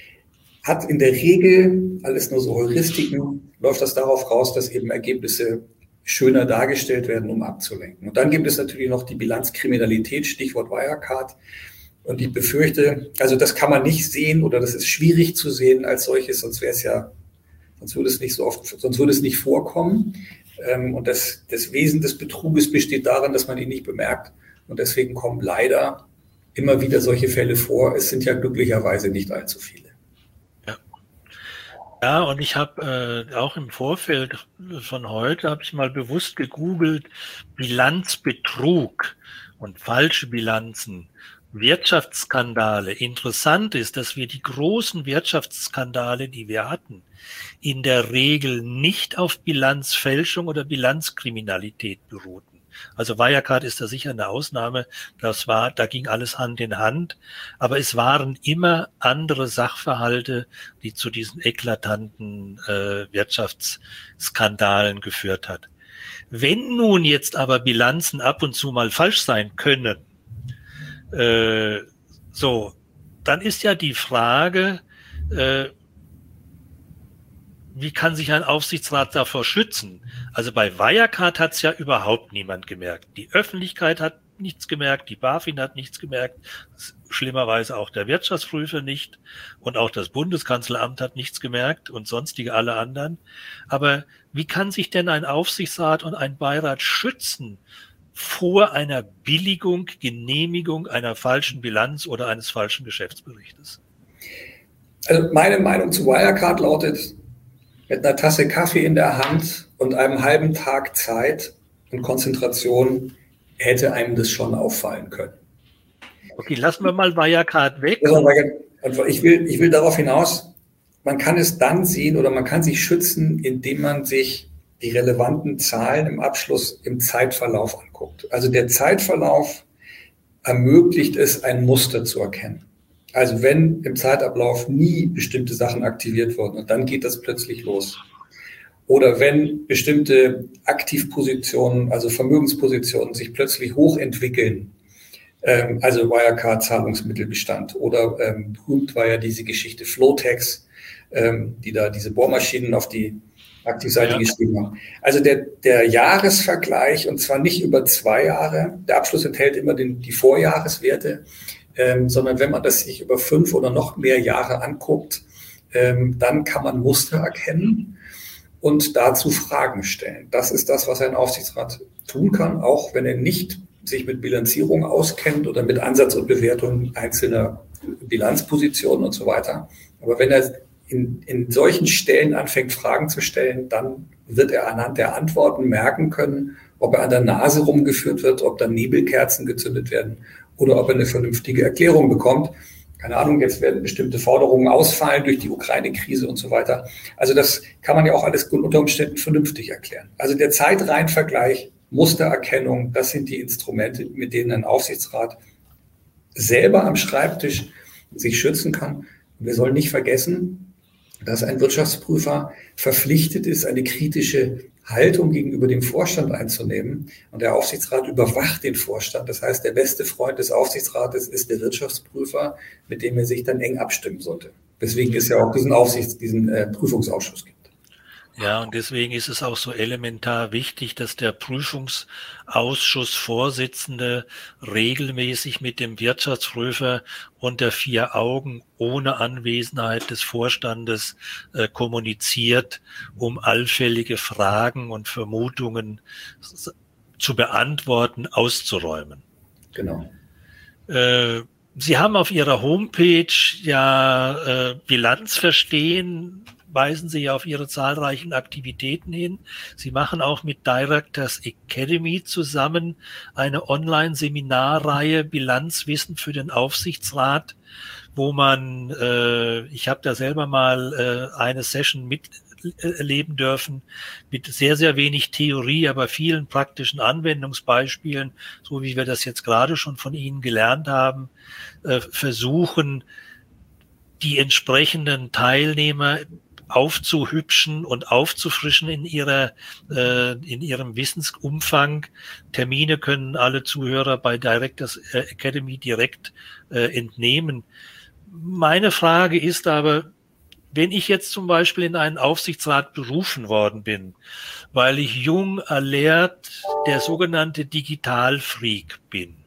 Hat in der Regel, alles nur so Heuristiken, läuft das darauf raus, dass eben Ergebnisse schöner dargestellt werden, um abzulenken. Und dann gibt es natürlich noch die Bilanzkriminalität, Stichwort Wirecard. Und ich befürchte, also das kann man nicht sehen oder das ist schwierig zu sehen als solches, sonst würde es nicht vorkommen. Und das Wesen des Betruges besteht darin, dass man ihn nicht bemerkt. Und deswegen kommen leider immer wieder solche Fälle vor. Es sind ja glücklicherweise nicht allzu viele. Ja, und ich habe auch im Vorfeld von heute, habe ich mal bewusst gegoogelt, Bilanzbetrug und falsche Bilanzen, Wirtschaftsskandale. Interessant ist, dass wir die großen Wirtschaftsskandale, die wir hatten, in der Regel nicht auf Bilanzfälschung oder Bilanzkriminalität beruhten. Also Wirecard ist da sicher eine Ausnahme. Da ging alles Hand in Hand. Aber es waren immer andere Sachverhalte, die zu diesen eklatanten Wirtschaftsskandalen geführt hat. Wenn nun jetzt aber Bilanzen ab und zu mal falsch sein können, dann ist ja die Frage, wie kann sich ein Aufsichtsrat davor schützen? Also bei Wirecard hat es ja überhaupt niemand gemerkt. Die Öffentlichkeit hat nichts gemerkt, die BaFin hat nichts gemerkt, schlimmerweise auch der Wirtschaftsprüfer nicht und auch das Bundeskanzleramt hat nichts gemerkt und sonstige alle anderen. Aber wie kann sich denn ein Aufsichtsrat und ein Beirat schützen vor einer Billigung, Genehmigung einer falschen Bilanz oder eines falschen Geschäftsberichtes? Also meine Meinung zu Wirecard lautet, mit einer Tasse Kaffee in der Hand und einem halben Tag Zeit und Konzentration hätte einem das schon auffallen können. Okay, lassen wir mal Wirecard weg. Ich will darauf hinaus, man kann es dann sehen oder man kann sich schützen, indem man sich die relevanten Zahlen im Abschluss im Zeitverlauf anguckt. Also der Zeitverlauf ermöglicht es, ein Muster zu erkennen. Also wenn im Zeitablauf nie bestimmte Sachen aktiviert wurden und dann geht das plötzlich los. Oder wenn bestimmte Aktivpositionen, also Vermögenspositionen sich plötzlich hochentwickeln, also Wirecard Zahlungsmittelbestand oder berühmt war ja diese Geschichte Flotex, die da diese Bohrmaschinen auf die Aktivseite geschrieben haben. Also der Jahresvergleich, und zwar nicht über 2 Jahre, der Abschluss enthält immer die Vorjahreswerte, sondern wenn man das sich über 5 oder noch mehr Jahre anguckt, dann kann man Muster erkennen und dazu Fragen stellen. Das ist das, was ein Aufsichtsrat tun kann, auch wenn er nicht sich mit Bilanzierung auskennt oder mit Ansatz und Bewertung einzelner Bilanzpositionen und so weiter. Aber wenn er in solchen Stellen anfängt, Fragen zu stellen, dann wird er anhand der Antworten merken können, ob er an der Nase rumgeführt wird, ob da Nebelkerzen gezündet werden oder ob er eine vernünftige Erklärung bekommt. Keine Ahnung, jetzt werden bestimmte Forderungen ausfallen durch die Ukraine-Krise und so weiter. Also das kann man ja auch alles unter Umständen vernünftig erklären. Also der Zeitreihenvergleich, Mustererkennung, das sind die Instrumente, mit denen ein Aufsichtsrat selber am Schreibtisch sich schützen kann. Und wir sollen nicht vergessen, dass ein Wirtschaftsprüfer verpflichtet ist, eine kritische Haltung gegenüber dem Vorstand einzunehmen. Und der Aufsichtsrat überwacht den Vorstand. Das heißt, der beste Freund des Aufsichtsrates ist der Wirtschaftsprüfer, mit dem er sich dann eng abstimmen sollte. Deswegen ist ja auch diesen Prüfungsausschuss gibt. Ja, und deswegen ist es auch so elementar wichtig, dass der Prüfungsausschussvorsitzende regelmäßig mit dem Wirtschaftsprüfer unter 4 Augen ohne Anwesenheit des Vorstandes kommuniziert, um allfällige Fragen und Vermutungen zu beantworten, auszuräumen. Genau. Sie haben auf Ihrer Homepage Bilanz verstehen, weisen Sie ja auf Ihre zahlreichen Aktivitäten hin. Sie machen auch mit Directors Academy zusammen eine Online-Seminarreihe Bilanzwissen für den Aufsichtsrat, wo man, ich habe da selber mal eine Session miterleben dürfen, mit sehr, sehr wenig Theorie, aber vielen praktischen Anwendungsbeispielen, so wie wir das jetzt gerade schon von Ihnen gelernt haben, versuchen, die entsprechenden Teilnehmer aufzuhübschen und aufzufrischen in ihrem Wissensumfang. Termine können alle Zuhörer bei Directors Academy direkt entnehmen. Meine Frage ist aber, wenn ich jetzt zum Beispiel in einen Aufsichtsrat berufen worden bin, weil ich jung, alert, der sogenannte Digitalfreak bin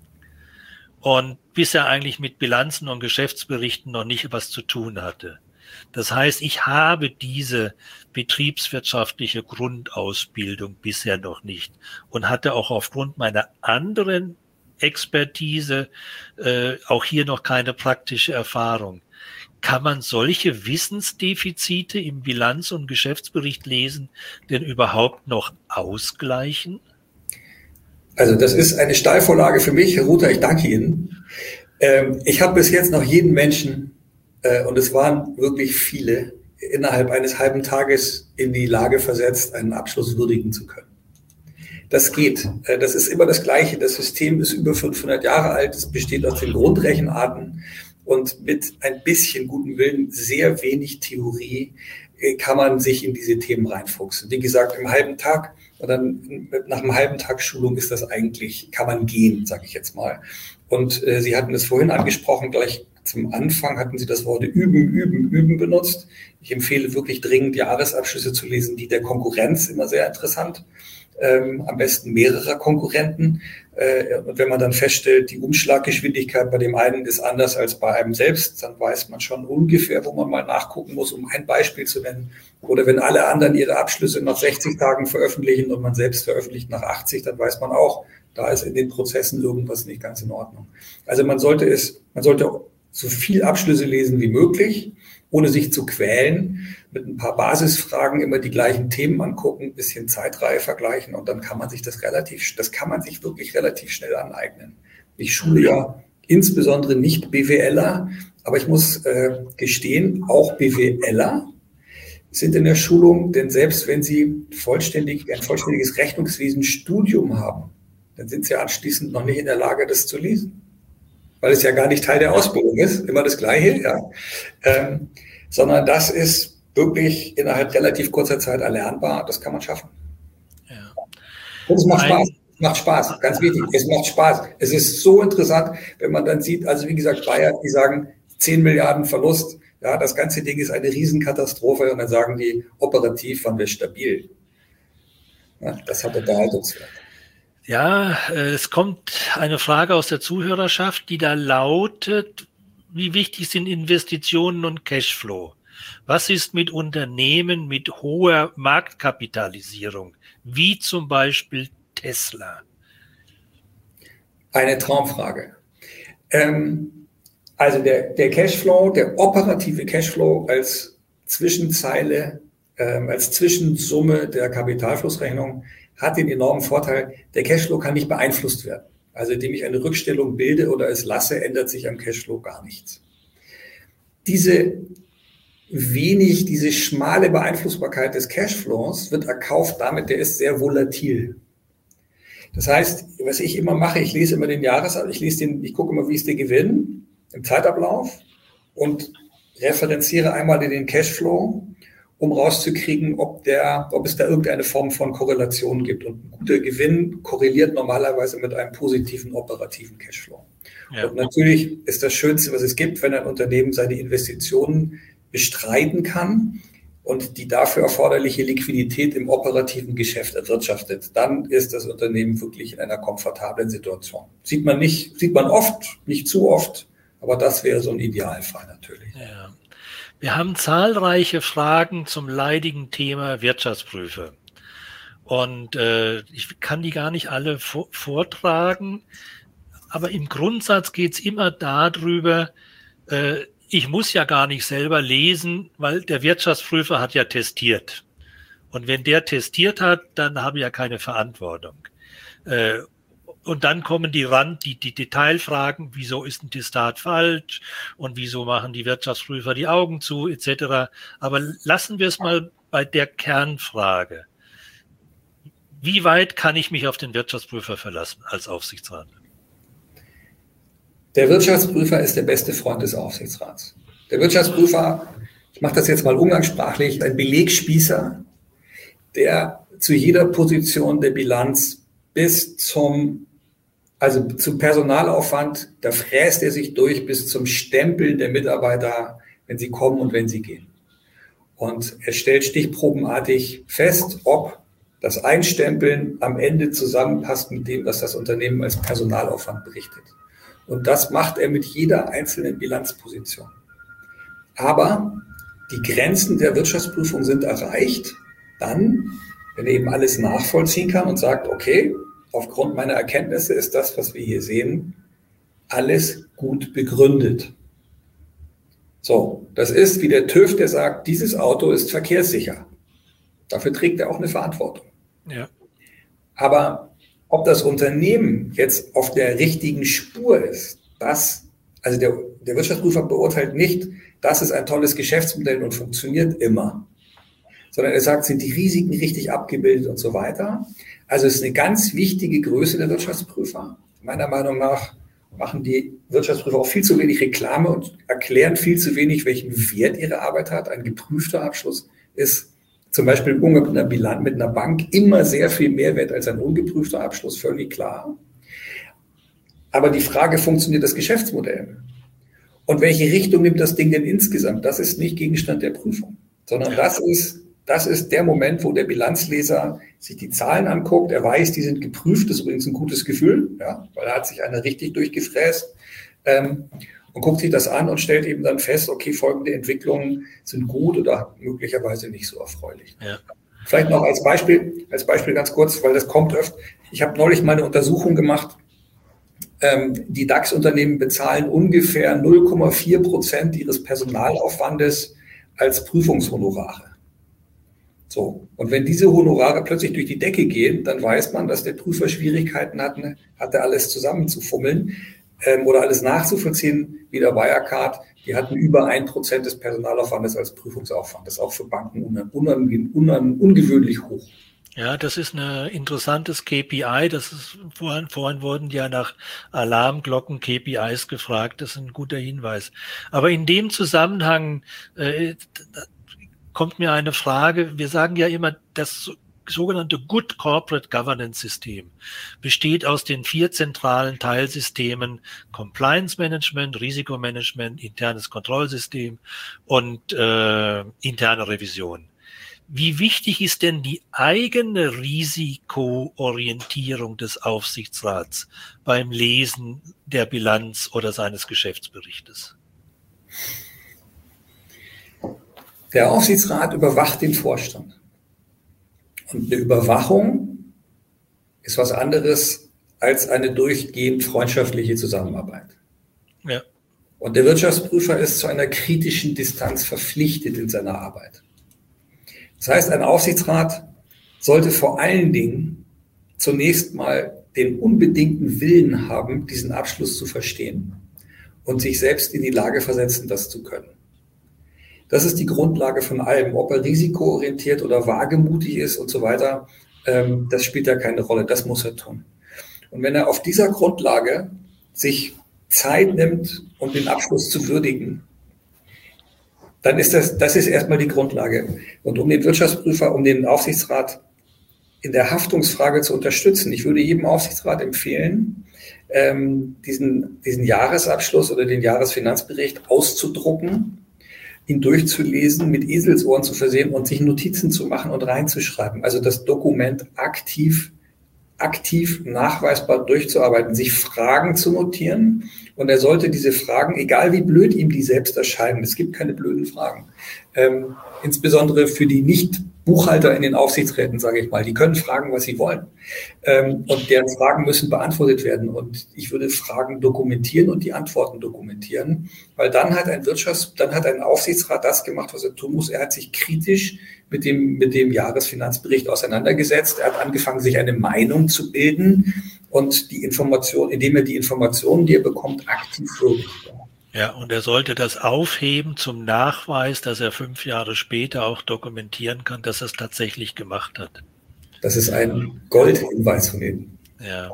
und bisher eigentlich mit Bilanzen und Geschäftsberichten noch nicht was zu tun hatte. Das heißt, ich habe diese betriebswirtschaftliche Grundausbildung bisher noch nicht und hatte auch aufgrund meiner anderen Expertise auch hier noch keine praktische Erfahrung. Kann man solche Wissensdefizite im Bilanz- und Geschäftsbericht lesen denn überhaupt noch ausgleichen? Also das ist eine Steilvorlage für mich, Herr Ruther, ich danke Ihnen. Ich habe bis jetzt noch jeden Menschen, und es waren wirklich viele, innerhalb eines halben Tages in die Lage versetzt, einen Abschluss würdigen zu können. Das geht. Das ist immer das Gleiche. Das System ist über 500 Jahre alt. Es besteht aus den Grundrechenarten und mit ein bisschen gutem Willen, sehr wenig Theorie, kann man sich in diese Themen reinfuchsen. Wie gesagt, im halben Tag oder nach einem halben Tag Schulung ist das eigentlich, kann man gehen, sage ich jetzt mal. Und Sie hatten es vorhin angesprochen, gleich zum Anfang hatten Sie das Wort üben benutzt. Ich empfehle wirklich dringend, Jahresabschlüsse zu lesen, die der Konkurrenz, immer sehr interessant. Am besten mehrerer Konkurrenten. Und wenn man dann feststellt, die Umschlaggeschwindigkeit bei dem einen ist anders als bei einem selbst, dann weiß man schon ungefähr, wo man mal nachgucken muss, um ein Beispiel zu nennen. Oder wenn alle anderen ihre Abschlüsse nach 60 Tagen veröffentlichen und man selbst veröffentlicht nach 80, dann weiß man auch, da ist in den Prozessen irgendwas nicht ganz in Ordnung. Also man sollte so viel Abschlüsse lesen wie möglich, ohne sich zu quälen, mit ein paar Basisfragen immer die gleichen Themen angucken, ein bisschen Zeitreihe vergleichen und dann kann man sich das kann man sich wirklich relativ schnell aneignen. Ich schule ja insbesondere nicht BWLer, aber ich muss gestehen, auch BWLer sind in der Schulung, denn selbst wenn sie ein vollständiges Rechnungswesenstudium haben, dann sind sie anschließend noch nicht in der Lage, das zu lesen. Weil es ja gar nicht Teil der Ausbildung ist, immer das Gleiche, ja. Sondern das ist wirklich innerhalb relativ kurzer Zeit erlernbar, das kann man schaffen. Ja. Und es macht Spaß. Es macht Spaß, ganz wichtig, es macht Spaß. Es ist so interessant, wenn man dann sieht, also wie gesagt, Bayer, die sagen 10 Milliarden Verlust, ja, das ganze Ding ist eine Riesenkatastrophe und dann sagen die, operativ waren wir stabil. Ja, das hat Unterhaltungswert. Ja, es kommt eine Frage aus der Zuhörerschaft, die da lautet, wie wichtig sind Investitionen und Cashflow? Was ist mit Unternehmen mit hoher Marktkapitalisierung, wie zum Beispiel Tesla? Eine Traumfrage. Also der Cashflow, der operative Cashflow als Zwischenzeile, als Zwischensumme der Kapitalflussrechnung hat den enormen Vorteil, der Cashflow kann nicht beeinflusst werden. Also indem ich eine Rückstellung bilde oder es lasse, ändert sich am Cashflow gar nichts. Diese schmale Beeinflussbarkeit des Cashflows wird erkauft damit, der ist sehr volatil. Das heißt, was ich immer mache, ich lese immer den Jahresabschluss, ich gucke immer, wie ist der Gewinn im Zeitablauf und referenziere einmal in den Cashflow, um rauszukriegen, ob es da irgendeine Form von Korrelation gibt. Und ein guter Gewinn korreliert normalerweise mit einem positiven operativen Cashflow. Ja. Und natürlich ist das Schönste, was es gibt, wenn ein Unternehmen seine Investitionen bestreiten kann und die dafür erforderliche Liquidität im operativen Geschäft erwirtschaftet. Dann ist das Unternehmen wirklich in einer komfortablen Situation. Sieht man oft, nicht zu oft, aber das wäre so ein Idealfall natürlich. Ja. Wir haben zahlreiche Fragen zum leidigen Thema Wirtschaftsprüfer. Und ich kann die gar nicht alle vortragen, aber im Grundsatz geht es immer darüber, ich muss ja gar nicht selber lesen, weil der Wirtschaftsprüfer hat ja testiert. Und wenn der testiert hat, dann habe ich ja keine Verantwortung. Und dann kommen die Detailfragen, wieso ist ein Testat falsch und wieso machen die Wirtschaftsprüfer die Augen zu, etc. Aber lassen wir es mal bei der Kernfrage. Wie weit kann ich mich auf den Wirtschaftsprüfer verlassen als Aufsichtsrat? Der Wirtschaftsprüfer ist der beste Freund des Aufsichtsrats. Der Wirtschaftsprüfer, ich mache das jetzt mal umgangssprachlich, ein Belegspießer, der zu jeder Position der Bilanz bis zum Personalaufwand, da fräst er sich durch bis zum Stempeln der Mitarbeiter, wenn sie kommen und wenn sie gehen. Und er stellt stichprobenartig fest, ob das Einstempeln am Ende zusammenpasst mit dem, was das Unternehmen als Personalaufwand berichtet. Und das macht er mit jeder einzelnen Bilanzposition. Aber die Grenzen der Wirtschaftsprüfung sind erreicht, dann, wenn er eben alles nachvollziehen kann und sagt, okay, aufgrund meiner Erkenntnisse ist das, was wir hier sehen, alles gut begründet. So, das ist wie der TÜV, der sagt, dieses Auto ist verkehrssicher. Dafür trägt er auch eine Verantwortung. Ja. Aber ob das Unternehmen jetzt auf der richtigen Spur ist, der Wirtschaftsprüfer beurteilt nicht, das ist ein tolles Geschäftsmodell und funktioniert immer, sondern er sagt, sind die Risiken richtig abgebildet und so weiter. Also es ist eine ganz wichtige Größe der Wirtschaftsprüfer. Meiner Meinung nach machen die Wirtschaftsprüfer auch viel zu wenig Reklame und erklären viel zu wenig, welchen Wert ihre Arbeit hat. Ein geprüfter Abschluss ist zum Beispiel im Umgang mit einer Bilanz, mit einer Bank immer sehr viel mehr wert als ein ungeprüfter Abschluss, völlig klar. Aber die Frage, funktioniert das Geschäftsmodell? Und welche Richtung nimmt das Ding denn insgesamt? Das ist nicht Gegenstand der Prüfung, sondern das ist der Moment, wo der Bilanzleser sich die Zahlen anguckt. Er weiß, die sind geprüft. Das ist übrigens ein gutes Gefühl, ja, weil da hat sich einer richtig durchgefräst. Und guckt sich das an und stellt eben dann fest, okay, folgende Entwicklungen sind gut oder möglicherweise nicht so erfreulich. Ja. Vielleicht noch als Beispiel ganz kurz, weil das kommt öfter. Ich habe neulich mal eine Untersuchung gemacht. Die DAX-Unternehmen bezahlen ungefähr 0,4% ihres Personalaufwandes als Prüfungshonorare. So. Und wenn diese Honorare plötzlich durch die Decke gehen, dann weiß man, dass der Prüfer Schwierigkeiten hatte alles zusammenzufummeln oder alles nachzuvollziehen, wie der Wirecard. Die hatten über 1% des Personalaufwandes als Prüfungsaufwand. Das ist auch für Banken ungewöhnlich hoch. Ja, das ist ein interessantes KPI. Vorhin wurden ja nach Alarmglocken KPIs gefragt. Das ist ein guter Hinweis. Aber in dem Zusammenhang kommt mir eine Frage. Wir sagen ja immer, das sogenannte Good Corporate Governance System besteht aus den 4 zentralen Teilsystemen Compliance Management, Risikomanagement, internes Kontrollsystem und interne Revision. Wie wichtig ist denn die eigene Risikoorientierung des Aufsichtsrats beim Lesen der Bilanz oder seines Geschäftsberichtes? Der Aufsichtsrat überwacht den Vorstand. Und eine Überwachung ist was anderes als eine durchgehend freundschaftliche Zusammenarbeit. Ja. Und der Wirtschaftsprüfer ist zu einer kritischen Distanz verpflichtet in seiner Arbeit. Das heißt, ein Aufsichtsrat sollte vor allen Dingen zunächst mal den unbedingten Willen haben, diesen Abschluss zu verstehen und sich selbst in die Lage versetzen, das zu können. Das ist die Grundlage von allem. Ob er risikoorientiert oder wagemutig ist und so weiter, das spielt ja keine Rolle. Das muss er tun. Und wenn er auf dieser Grundlage sich Zeit nimmt, um den Abschluss zu würdigen, dann ist das ist erstmal die Grundlage. Und um den Wirtschaftsprüfer, um den Aufsichtsrat in der Haftungsfrage zu unterstützen, ich würde jedem Aufsichtsrat empfehlen, diesen Jahresabschluss oder den Jahresfinanzbericht auszudrucken, ihn durchzulesen, mit Eselsohren zu versehen und sich Notizen zu machen und reinzuschreiben. Also das Dokument aktiv nachweisbar durchzuarbeiten, sich Fragen zu notieren. Und er sollte diese Fragen, egal wie blöd ihm die selbst erscheinen, es gibt keine blöden Fragen, insbesondere für die Nicht-Buchhalter in den Aufsichtsräten, sage ich mal, die können fragen, was sie wollen. Und deren Fragen müssen beantwortet werden. Und ich würde Fragen dokumentieren und die Antworten dokumentieren, weil dann hat ein Aufsichtsrat das gemacht, was er tun muss. Er hat sich kritisch mit dem Jahresfinanzbericht auseinandergesetzt. Er hat angefangen, sich eine Meinung zu bilden und indem er die Informationen, die er bekommt, aktiv würdigt. Ja, und er sollte das aufheben zum Nachweis, dass er 5 Jahre später auch dokumentieren kann, dass er es tatsächlich gemacht hat. Das ist ein Goldhinweis von Ihnen. Ja.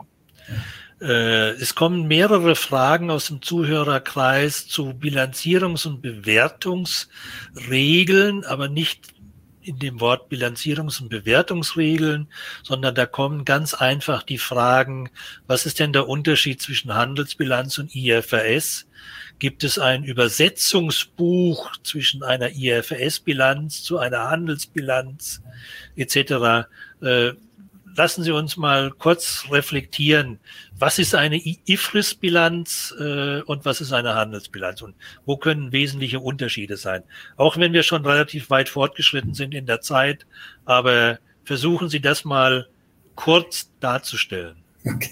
Es kommen mehrere Fragen aus dem Zuhörerkreis zu Bilanzierungs- und Bewertungsregeln, aber nicht in dem Wort Bilanzierungs- und Bewertungsregeln, sondern da kommen ganz einfach die Fragen, was ist denn der Unterschied zwischen Handelsbilanz und IFRS? Gibt es ein Übersetzungsbuch zwischen einer IFRS-Bilanz zu einer Handelsbilanz etc.? Lassen Sie uns mal kurz reflektieren. Was ist eine IFRS-Bilanz und was ist eine Handelsbilanz? Und wo können wesentliche Unterschiede sein? Auch wenn wir schon relativ weit fortgeschritten sind in der Zeit, aber versuchen Sie das mal kurz darzustellen. Okay.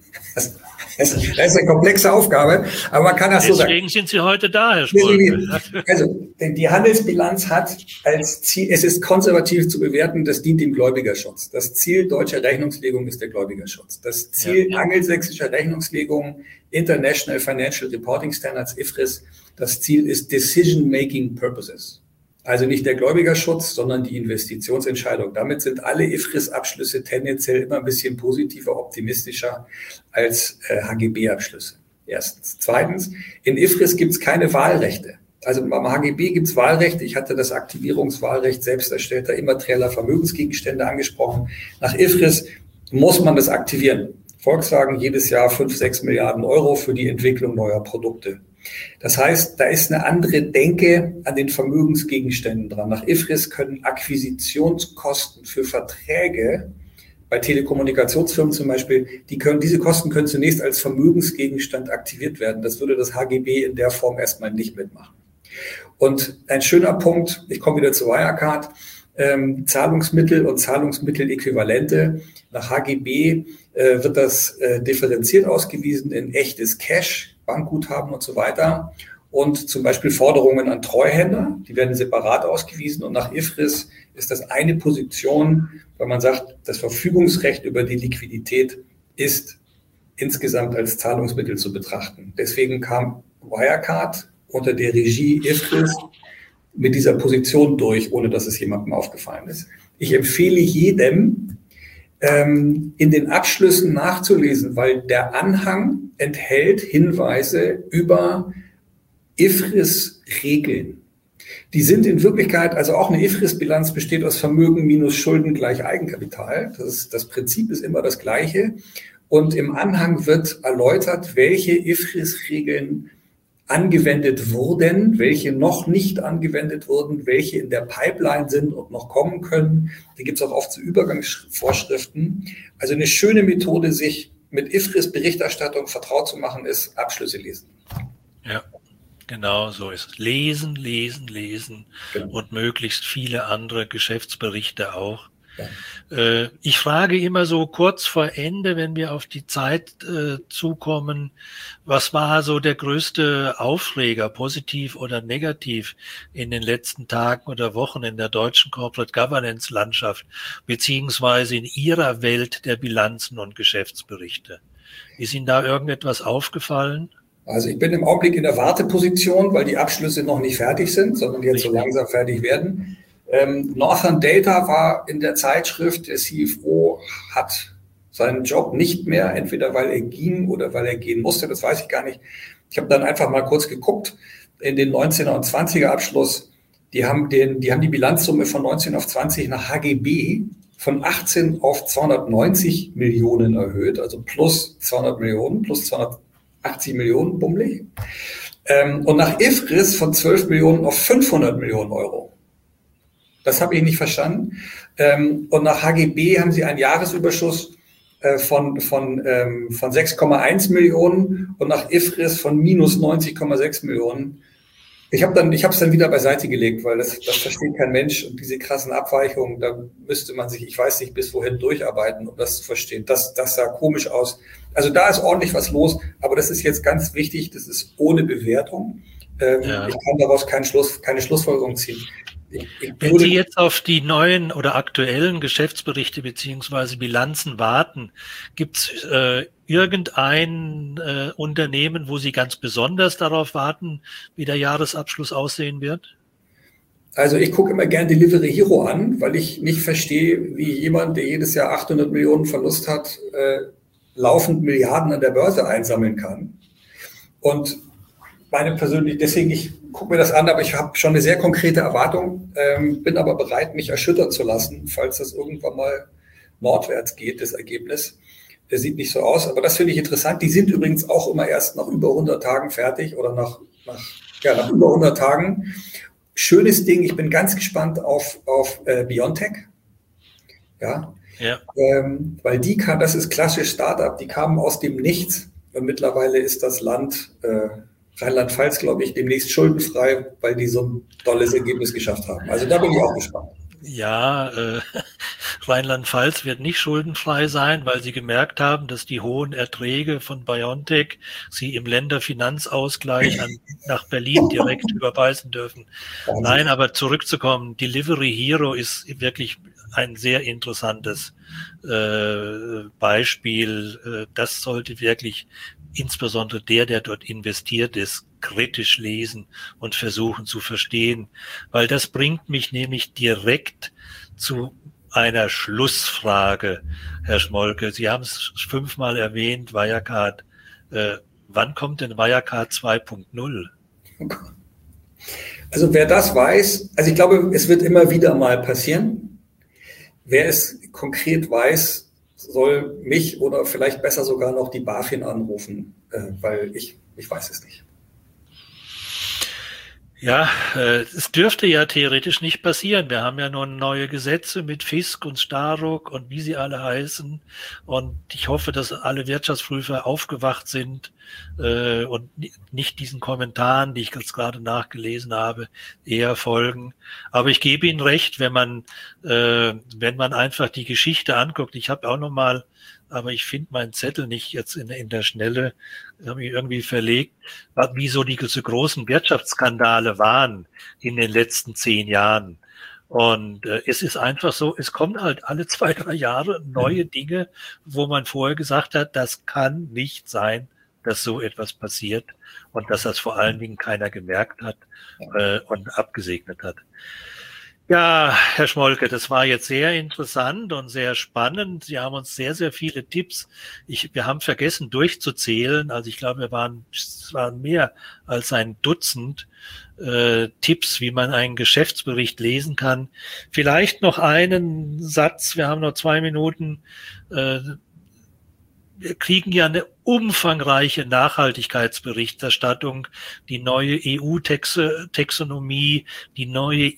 Das ist eine komplexe Aufgabe, aber man kann das so sagen. Deswegen sind Sie heute da, Herr Schmolke. Also, die Handelsbilanz hat als Ziel, es ist konservativ zu bewerten, das dient dem Gläubigerschutz. Das Ziel deutscher Rechnungslegung ist der Gläubigerschutz. Das Ziel angelsächsischer Rechnungslegung, International Financial Reporting Standards, IFRS, das Ziel ist Decision-Making Purposes. Also nicht der Gläubigerschutz, sondern die Investitionsentscheidung. Damit sind alle IFRS-Abschlüsse tendenziell immer ein bisschen positiver, optimistischer als HGB-Abschlüsse. Erstens. Zweitens, in IFRS gibt es keine Wahlrechte. Also beim HGB gibt es Wahlrechte. Ich hatte das Aktivierungswahlrecht selbst erstellter immaterieller Vermögensgegenstände angesprochen. Nach IFRS muss man das aktivieren. Volkswagen jedes Jahr 5-6 Milliarden Euro für die Entwicklung neuer Produkte. Das heißt, da ist eine andere Denke an den Vermögensgegenständen dran. Nach IFRS können Akquisitionskosten für Verträge bei Telekommunikationsfirmen zum Beispiel, diese Kosten können zunächst als Vermögensgegenstand aktiviert werden. Das würde das HGB in der Form erstmal nicht mitmachen. Und ein schöner Punkt, ich komme wieder zu Wirecard, Zahlungsmittel und Zahlungsmitteläquivalente. Nach HGB wird das differenziert ausgewiesen in echtes Cash, Bankguthaben und so weiter. Und zum Beispiel Forderungen an Treuhänder, die werden separat ausgewiesen. Und nach IFRS ist das eine Position, weil man sagt, das Verfügungsrecht über die Liquidität ist insgesamt als Zahlungsmittel zu betrachten. Deswegen kam Wirecard unter der Regie IFRS mit dieser Position durch, ohne dass es jemandem aufgefallen ist. Ich empfehle jedem, in den Abschlüssen nachzulesen, weil der Anhang enthält Hinweise über IFRS-Regeln. Die sind in Wirklichkeit, also auch eine IFRS-Bilanz besteht aus Vermögen minus Schulden gleich Eigenkapital. Das Prinzip ist immer das gleiche. Und im Anhang wird erläutert, welche IFRS-Regeln angewendet wurden, welche noch nicht angewendet wurden, welche in der Pipeline sind und noch kommen können. Da gibt es auch oft so Übergangsvorschriften. Also eine schöne Methode, sich mit IFRS-Berichterstattung vertraut zu machen, ist Abschlüsse lesen. Ja, genau so ist es. Lesen, lesen, lesen und möglichst viele andere Geschäftsberichte auch. Ja. Ich frage immer so kurz vor Ende, wenn wir auf die Zeit zukommen, was war so der größte Aufreger, positiv oder negativ, in den letzten Tagen oder Wochen in der deutschen Corporate Governance Landschaft, beziehungsweise in Ihrer Welt der Bilanzen und Geschäftsberichte? Ist Ihnen da irgendetwas aufgefallen? Also ich bin im Augenblick in der Warteposition, weil die Abschlüsse noch nicht fertig sind, sondern jetzt so langsam fertig werden. Northern Data war in der Zeitschrift, der CFO hat seinen Job nicht mehr, entweder weil er ging oder weil er gehen musste, das weiß ich gar nicht. Ich habe dann einfach mal kurz geguckt, in den 19er und 20er Abschluss, die haben die Bilanzsumme von 19 auf 20 nach HGB von 18 auf 290 Millionen erhöht, also plus 200 Millionen, plus 280 Millionen, bummelig. Und nach IFRS von 12 Millionen auf 500 Millionen Euro. Das habe ich nicht verstanden. Und nach HGB haben sie einen Jahresüberschuss von 6,1 Millionen und nach IFRS von minus 90,6 Millionen. Ich habe es dann wieder beiseite gelegt, weil das versteht kein Mensch. Und diese krassen Abweichungen, da müsste man sich, ich weiß nicht, bis wohin durcharbeiten, um das zu verstehen. Das sah komisch aus. Also da ist ordentlich was los, aber das ist jetzt ganz wichtig, das ist ohne Bewertung. Ja. Ich kann daraus keine Schlussfolgerung ziehen. Wenn Sie jetzt auf die neuen oder aktuellen Geschäftsberichte beziehungsweise Bilanzen warten, gibt es irgendein Unternehmen, wo Sie ganz besonders darauf warten, wie der Jahresabschluss aussehen wird? Also ich gucke immer gern Delivery Hero an, weil ich nicht verstehe, wie jemand, der jedes Jahr 800 Millionen Verlust hat, laufend Milliarden an der Börse einsammeln kann. Und deswegen, ich gucke mir das an, aber ich habe schon eine sehr konkrete Erwartung, bin aber bereit, mich erschüttern zu lassen, falls das irgendwann mal nordwärts geht, das Ergebnis. Das sieht nicht so aus, aber das finde ich interessant. Die sind übrigens auch immer erst nach über 100 Tagen fertig oder nach über 100 Tagen. Schönes Ding, ich bin ganz gespannt auf BioNTech. Ja. Weil das ist klassisch Startup, die kamen aus dem Nichts und mittlerweile ist das Land Rheinland-Pfalz, glaube ich, demnächst schuldenfrei, weil die so ein tolles Ergebnis geschafft haben. Also da bin ich auch gespannt. Ja, Rheinland-Pfalz wird nicht schuldenfrei sein, weil sie gemerkt haben, dass die hohen Erträge von BioNTech sie im Länderfinanzausgleich nach Berlin direkt überweisen dürfen. Nein, aber zurückzukommen, Delivery Hero ist wirklich ein sehr interessantes Beispiel. Das sollte wirklich insbesondere der dort investiert ist, kritisch lesen und versuchen zu verstehen, weil das bringt mich nämlich direkt zu einer Schlussfrage, Herr Schmolke. Sie haben es 5-mal erwähnt, Wirecard. Wann kommt denn Wirecard 2.0? Also wer das weiß, also ich glaube, es wird immer wieder mal passieren. Wer es konkret weiß, soll mich oder vielleicht besser sogar noch die BaFin anrufen, weil ich weiß es nicht. Ja, es dürfte ja theoretisch nicht passieren. Wir haben ja nun neue Gesetze mit Fisk und Staruk und wie sie alle heißen. Und ich hoffe, dass alle Wirtschaftsprüfer aufgewacht sind und nicht diesen Kommentaren, die ich jetzt gerade nachgelesen habe, eher folgen. Aber ich gebe Ihnen recht, wenn man einfach die Geschichte anguckt. Ich habe auch noch mal, aber ich finde meinen Zettel nicht jetzt in der Schnelle, habe ich irgendwie verlegt, wie so diese großen Wirtschaftsskandale waren in den letzten 10 Jahren. Und es ist einfach so, es kommen halt alle 2, 3 Jahre neue Dinge, wo man vorher gesagt hat, das kann nicht sein, dass so etwas passiert und dass das vor allen Dingen keiner gemerkt hat und abgesegnet hat. Ja, Herr Schmolke, das war jetzt sehr interessant und sehr spannend. Sie haben uns sehr, sehr viele Tipps. Wir haben vergessen durchzuzählen. Also ich glaube, es waren mehr als ein Dutzend Tipps, wie man einen Geschäftsbericht lesen kann. Vielleicht noch einen Satz. Wir haben noch 2 Minuten. Wir kriegen ja eine umfangreiche Nachhaltigkeitsberichterstattung, die neue EU-Taxonomie, die neue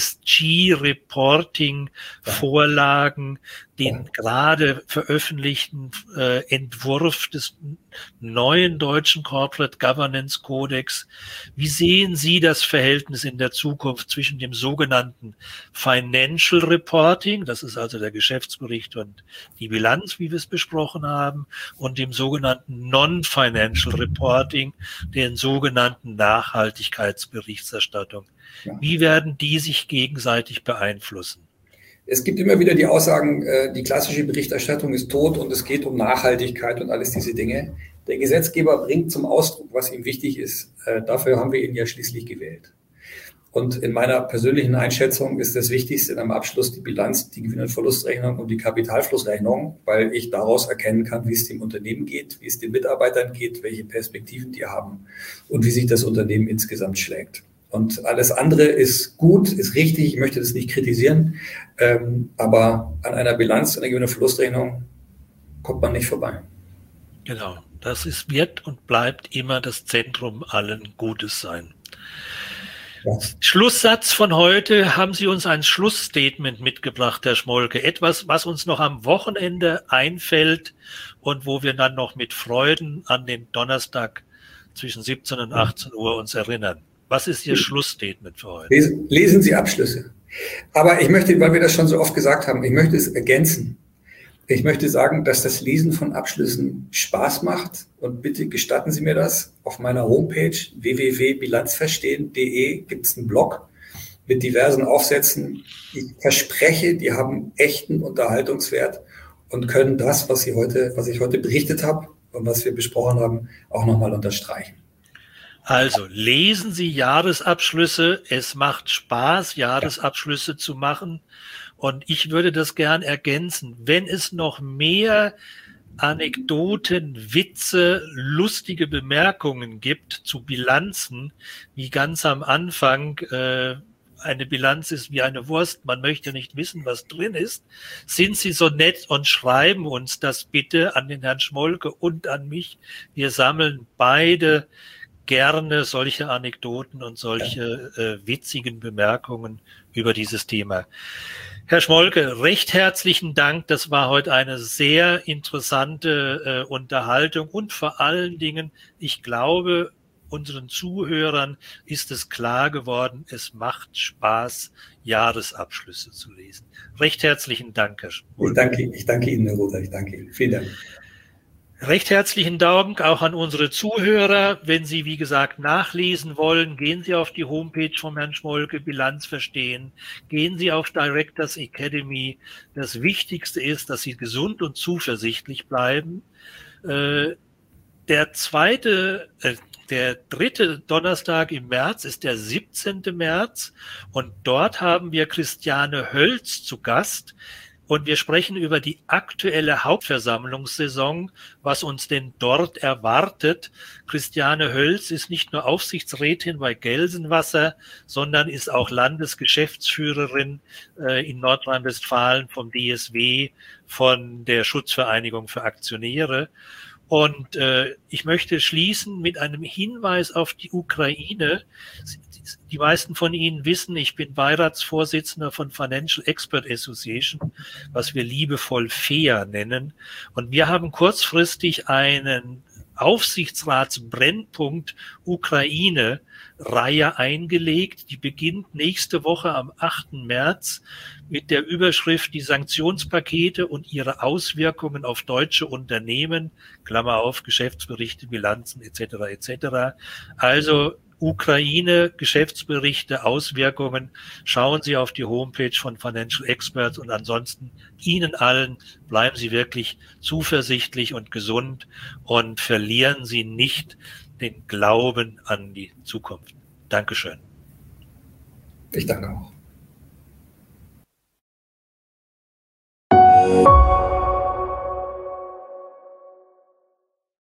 ESG-Reporting-Vorlagen, den gerade veröffentlichten Entwurf des neuen deutschen Corporate Governance Codex. Wie sehen Sie das Verhältnis in der Zukunft zwischen dem sogenannten Financial Reporting, das ist also der Geschäftsbericht und die Bilanz, wie wir es besprochen haben, und dem sogenannten Non-Financial Reporting, den sogenannten Nachhaltigkeitsberichterstattung? Wie werden die sich gegenseitig beeinflussen? Es gibt immer wieder die Aussagen, die klassische Berichterstattung ist tot und es geht um Nachhaltigkeit und alles diese Dinge. Der Gesetzgeber bringt zum Ausdruck, was ihm wichtig ist. Dafür haben wir ihn ja schließlich gewählt. Und in meiner persönlichen Einschätzung ist das Wichtigste am Abschluss die Bilanz, die Gewinn- und Verlustrechnung und die Kapitalflussrechnung, weil ich daraus erkennen kann, wie es dem Unternehmen geht, wie es den Mitarbeitern geht, welche Perspektiven die haben und wie sich das Unternehmen insgesamt schlägt. Und alles andere ist gut, ist richtig, ich möchte das nicht kritisieren, aber an einer Bilanz, an einer Gewinn- und Verlustrechnung kommt man nicht vorbei. Genau, wird und bleibt immer das Zentrum allen Gutes sein. Ja. Schlusssatz von heute, haben Sie uns ein Schlussstatement mitgebracht, Herr Schmolke. Etwas, was uns noch am Wochenende einfällt und wo wir dann noch mit Freuden an den Donnerstag zwischen 17 und 18 Uhr uns erinnern. Was ist Ihr Schlussstatement für heute? Lesen Sie Abschlüsse. Aber ich möchte, weil wir das schon so oft gesagt haben, ich möchte es ergänzen. Ich möchte sagen, dass das Lesen von Abschlüssen Spaß macht. Und bitte gestatten Sie mir das. Auf meiner Homepage www.bilanzverstehen.de gibt es einen Blog mit diversen Aufsätzen. Ich verspreche, die haben echten Unterhaltungswert und können das, was ich heute berichtet habe und was wir besprochen haben, auch nochmal unterstreichen. Also lesen Sie Jahresabschlüsse. Es macht Spaß, Jahresabschlüsse zu machen. Und ich würde das gern ergänzen. Wenn es noch mehr Anekdoten, Witze, lustige Bemerkungen gibt zu Bilanzen, wie ganz am Anfang, eine Bilanz ist wie eine Wurst, man möchte nicht wissen, was drin ist, sind Sie so nett und schreiben uns das bitte an den Herrn Schmolke und an mich. Wir sammeln beide gerne solche Anekdoten und solche witzigen Bemerkungen über dieses Thema. Herr Schmolke, recht herzlichen Dank. Das war heute eine sehr interessante Unterhaltung und vor allen Dingen, ich glaube, unseren Zuhörern ist es klar geworden, es macht Spaß, Jahresabschlüsse zu lesen. Recht herzlichen Dank, Herr Schmolke. Ich danke Ihnen, Herr Rother. Ich danke Ihnen. Vielen Dank. Recht herzlichen Dank auch an unsere Zuhörer. Wenn Sie, wie gesagt, nachlesen wollen, gehen Sie auf die Homepage von Herrn Schmolke, Bilanz verstehen. Gehen Sie auf Directors Academy. Das Wichtigste ist, dass Sie gesund und zuversichtlich bleiben. Der dritte Donnerstag im März ist der 17. März und dort haben wir Christiane Hölz zu Gast. Und wir sprechen über die aktuelle Hauptversammlungssaison, was uns denn dort erwartet. Christiane Hölz ist nicht nur Aufsichtsrätin bei Gelsenwasser, sondern ist auch Landesgeschäftsführerin in Nordrhein-Westfalen vom DSW, von der Schutzvereinigung für Aktionäre. Und ich möchte schließen mit einem Hinweis auf die Ukraine. Die meisten von Ihnen wissen, ich bin Beiratsvorsitzender von Financial Expert Association, was wir liebevoll FEA nennen. Und wir haben kurzfristig einen Aufsichtsratsbrennpunkt Ukraine-Reihe eingelegt. Die beginnt nächste Woche am 8. März mit der Überschrift Die Sanktionspakete und ihre Auswirkungen auf deutsche Unternehmen, Klammer auf, Geschäftsberichte, Bilanzen etc. etc. Also Ukraine, Geschäftsberichte, Auswirkungen. Schauen Sie auf die Homepage von Financial Experts und ansonsten Ihnen allen bleiben Sie wirklich zuversichtlich und gesund und verlieren Sie nicht den Glauben an die Zukunft. Dankeschön. Ich danke auch.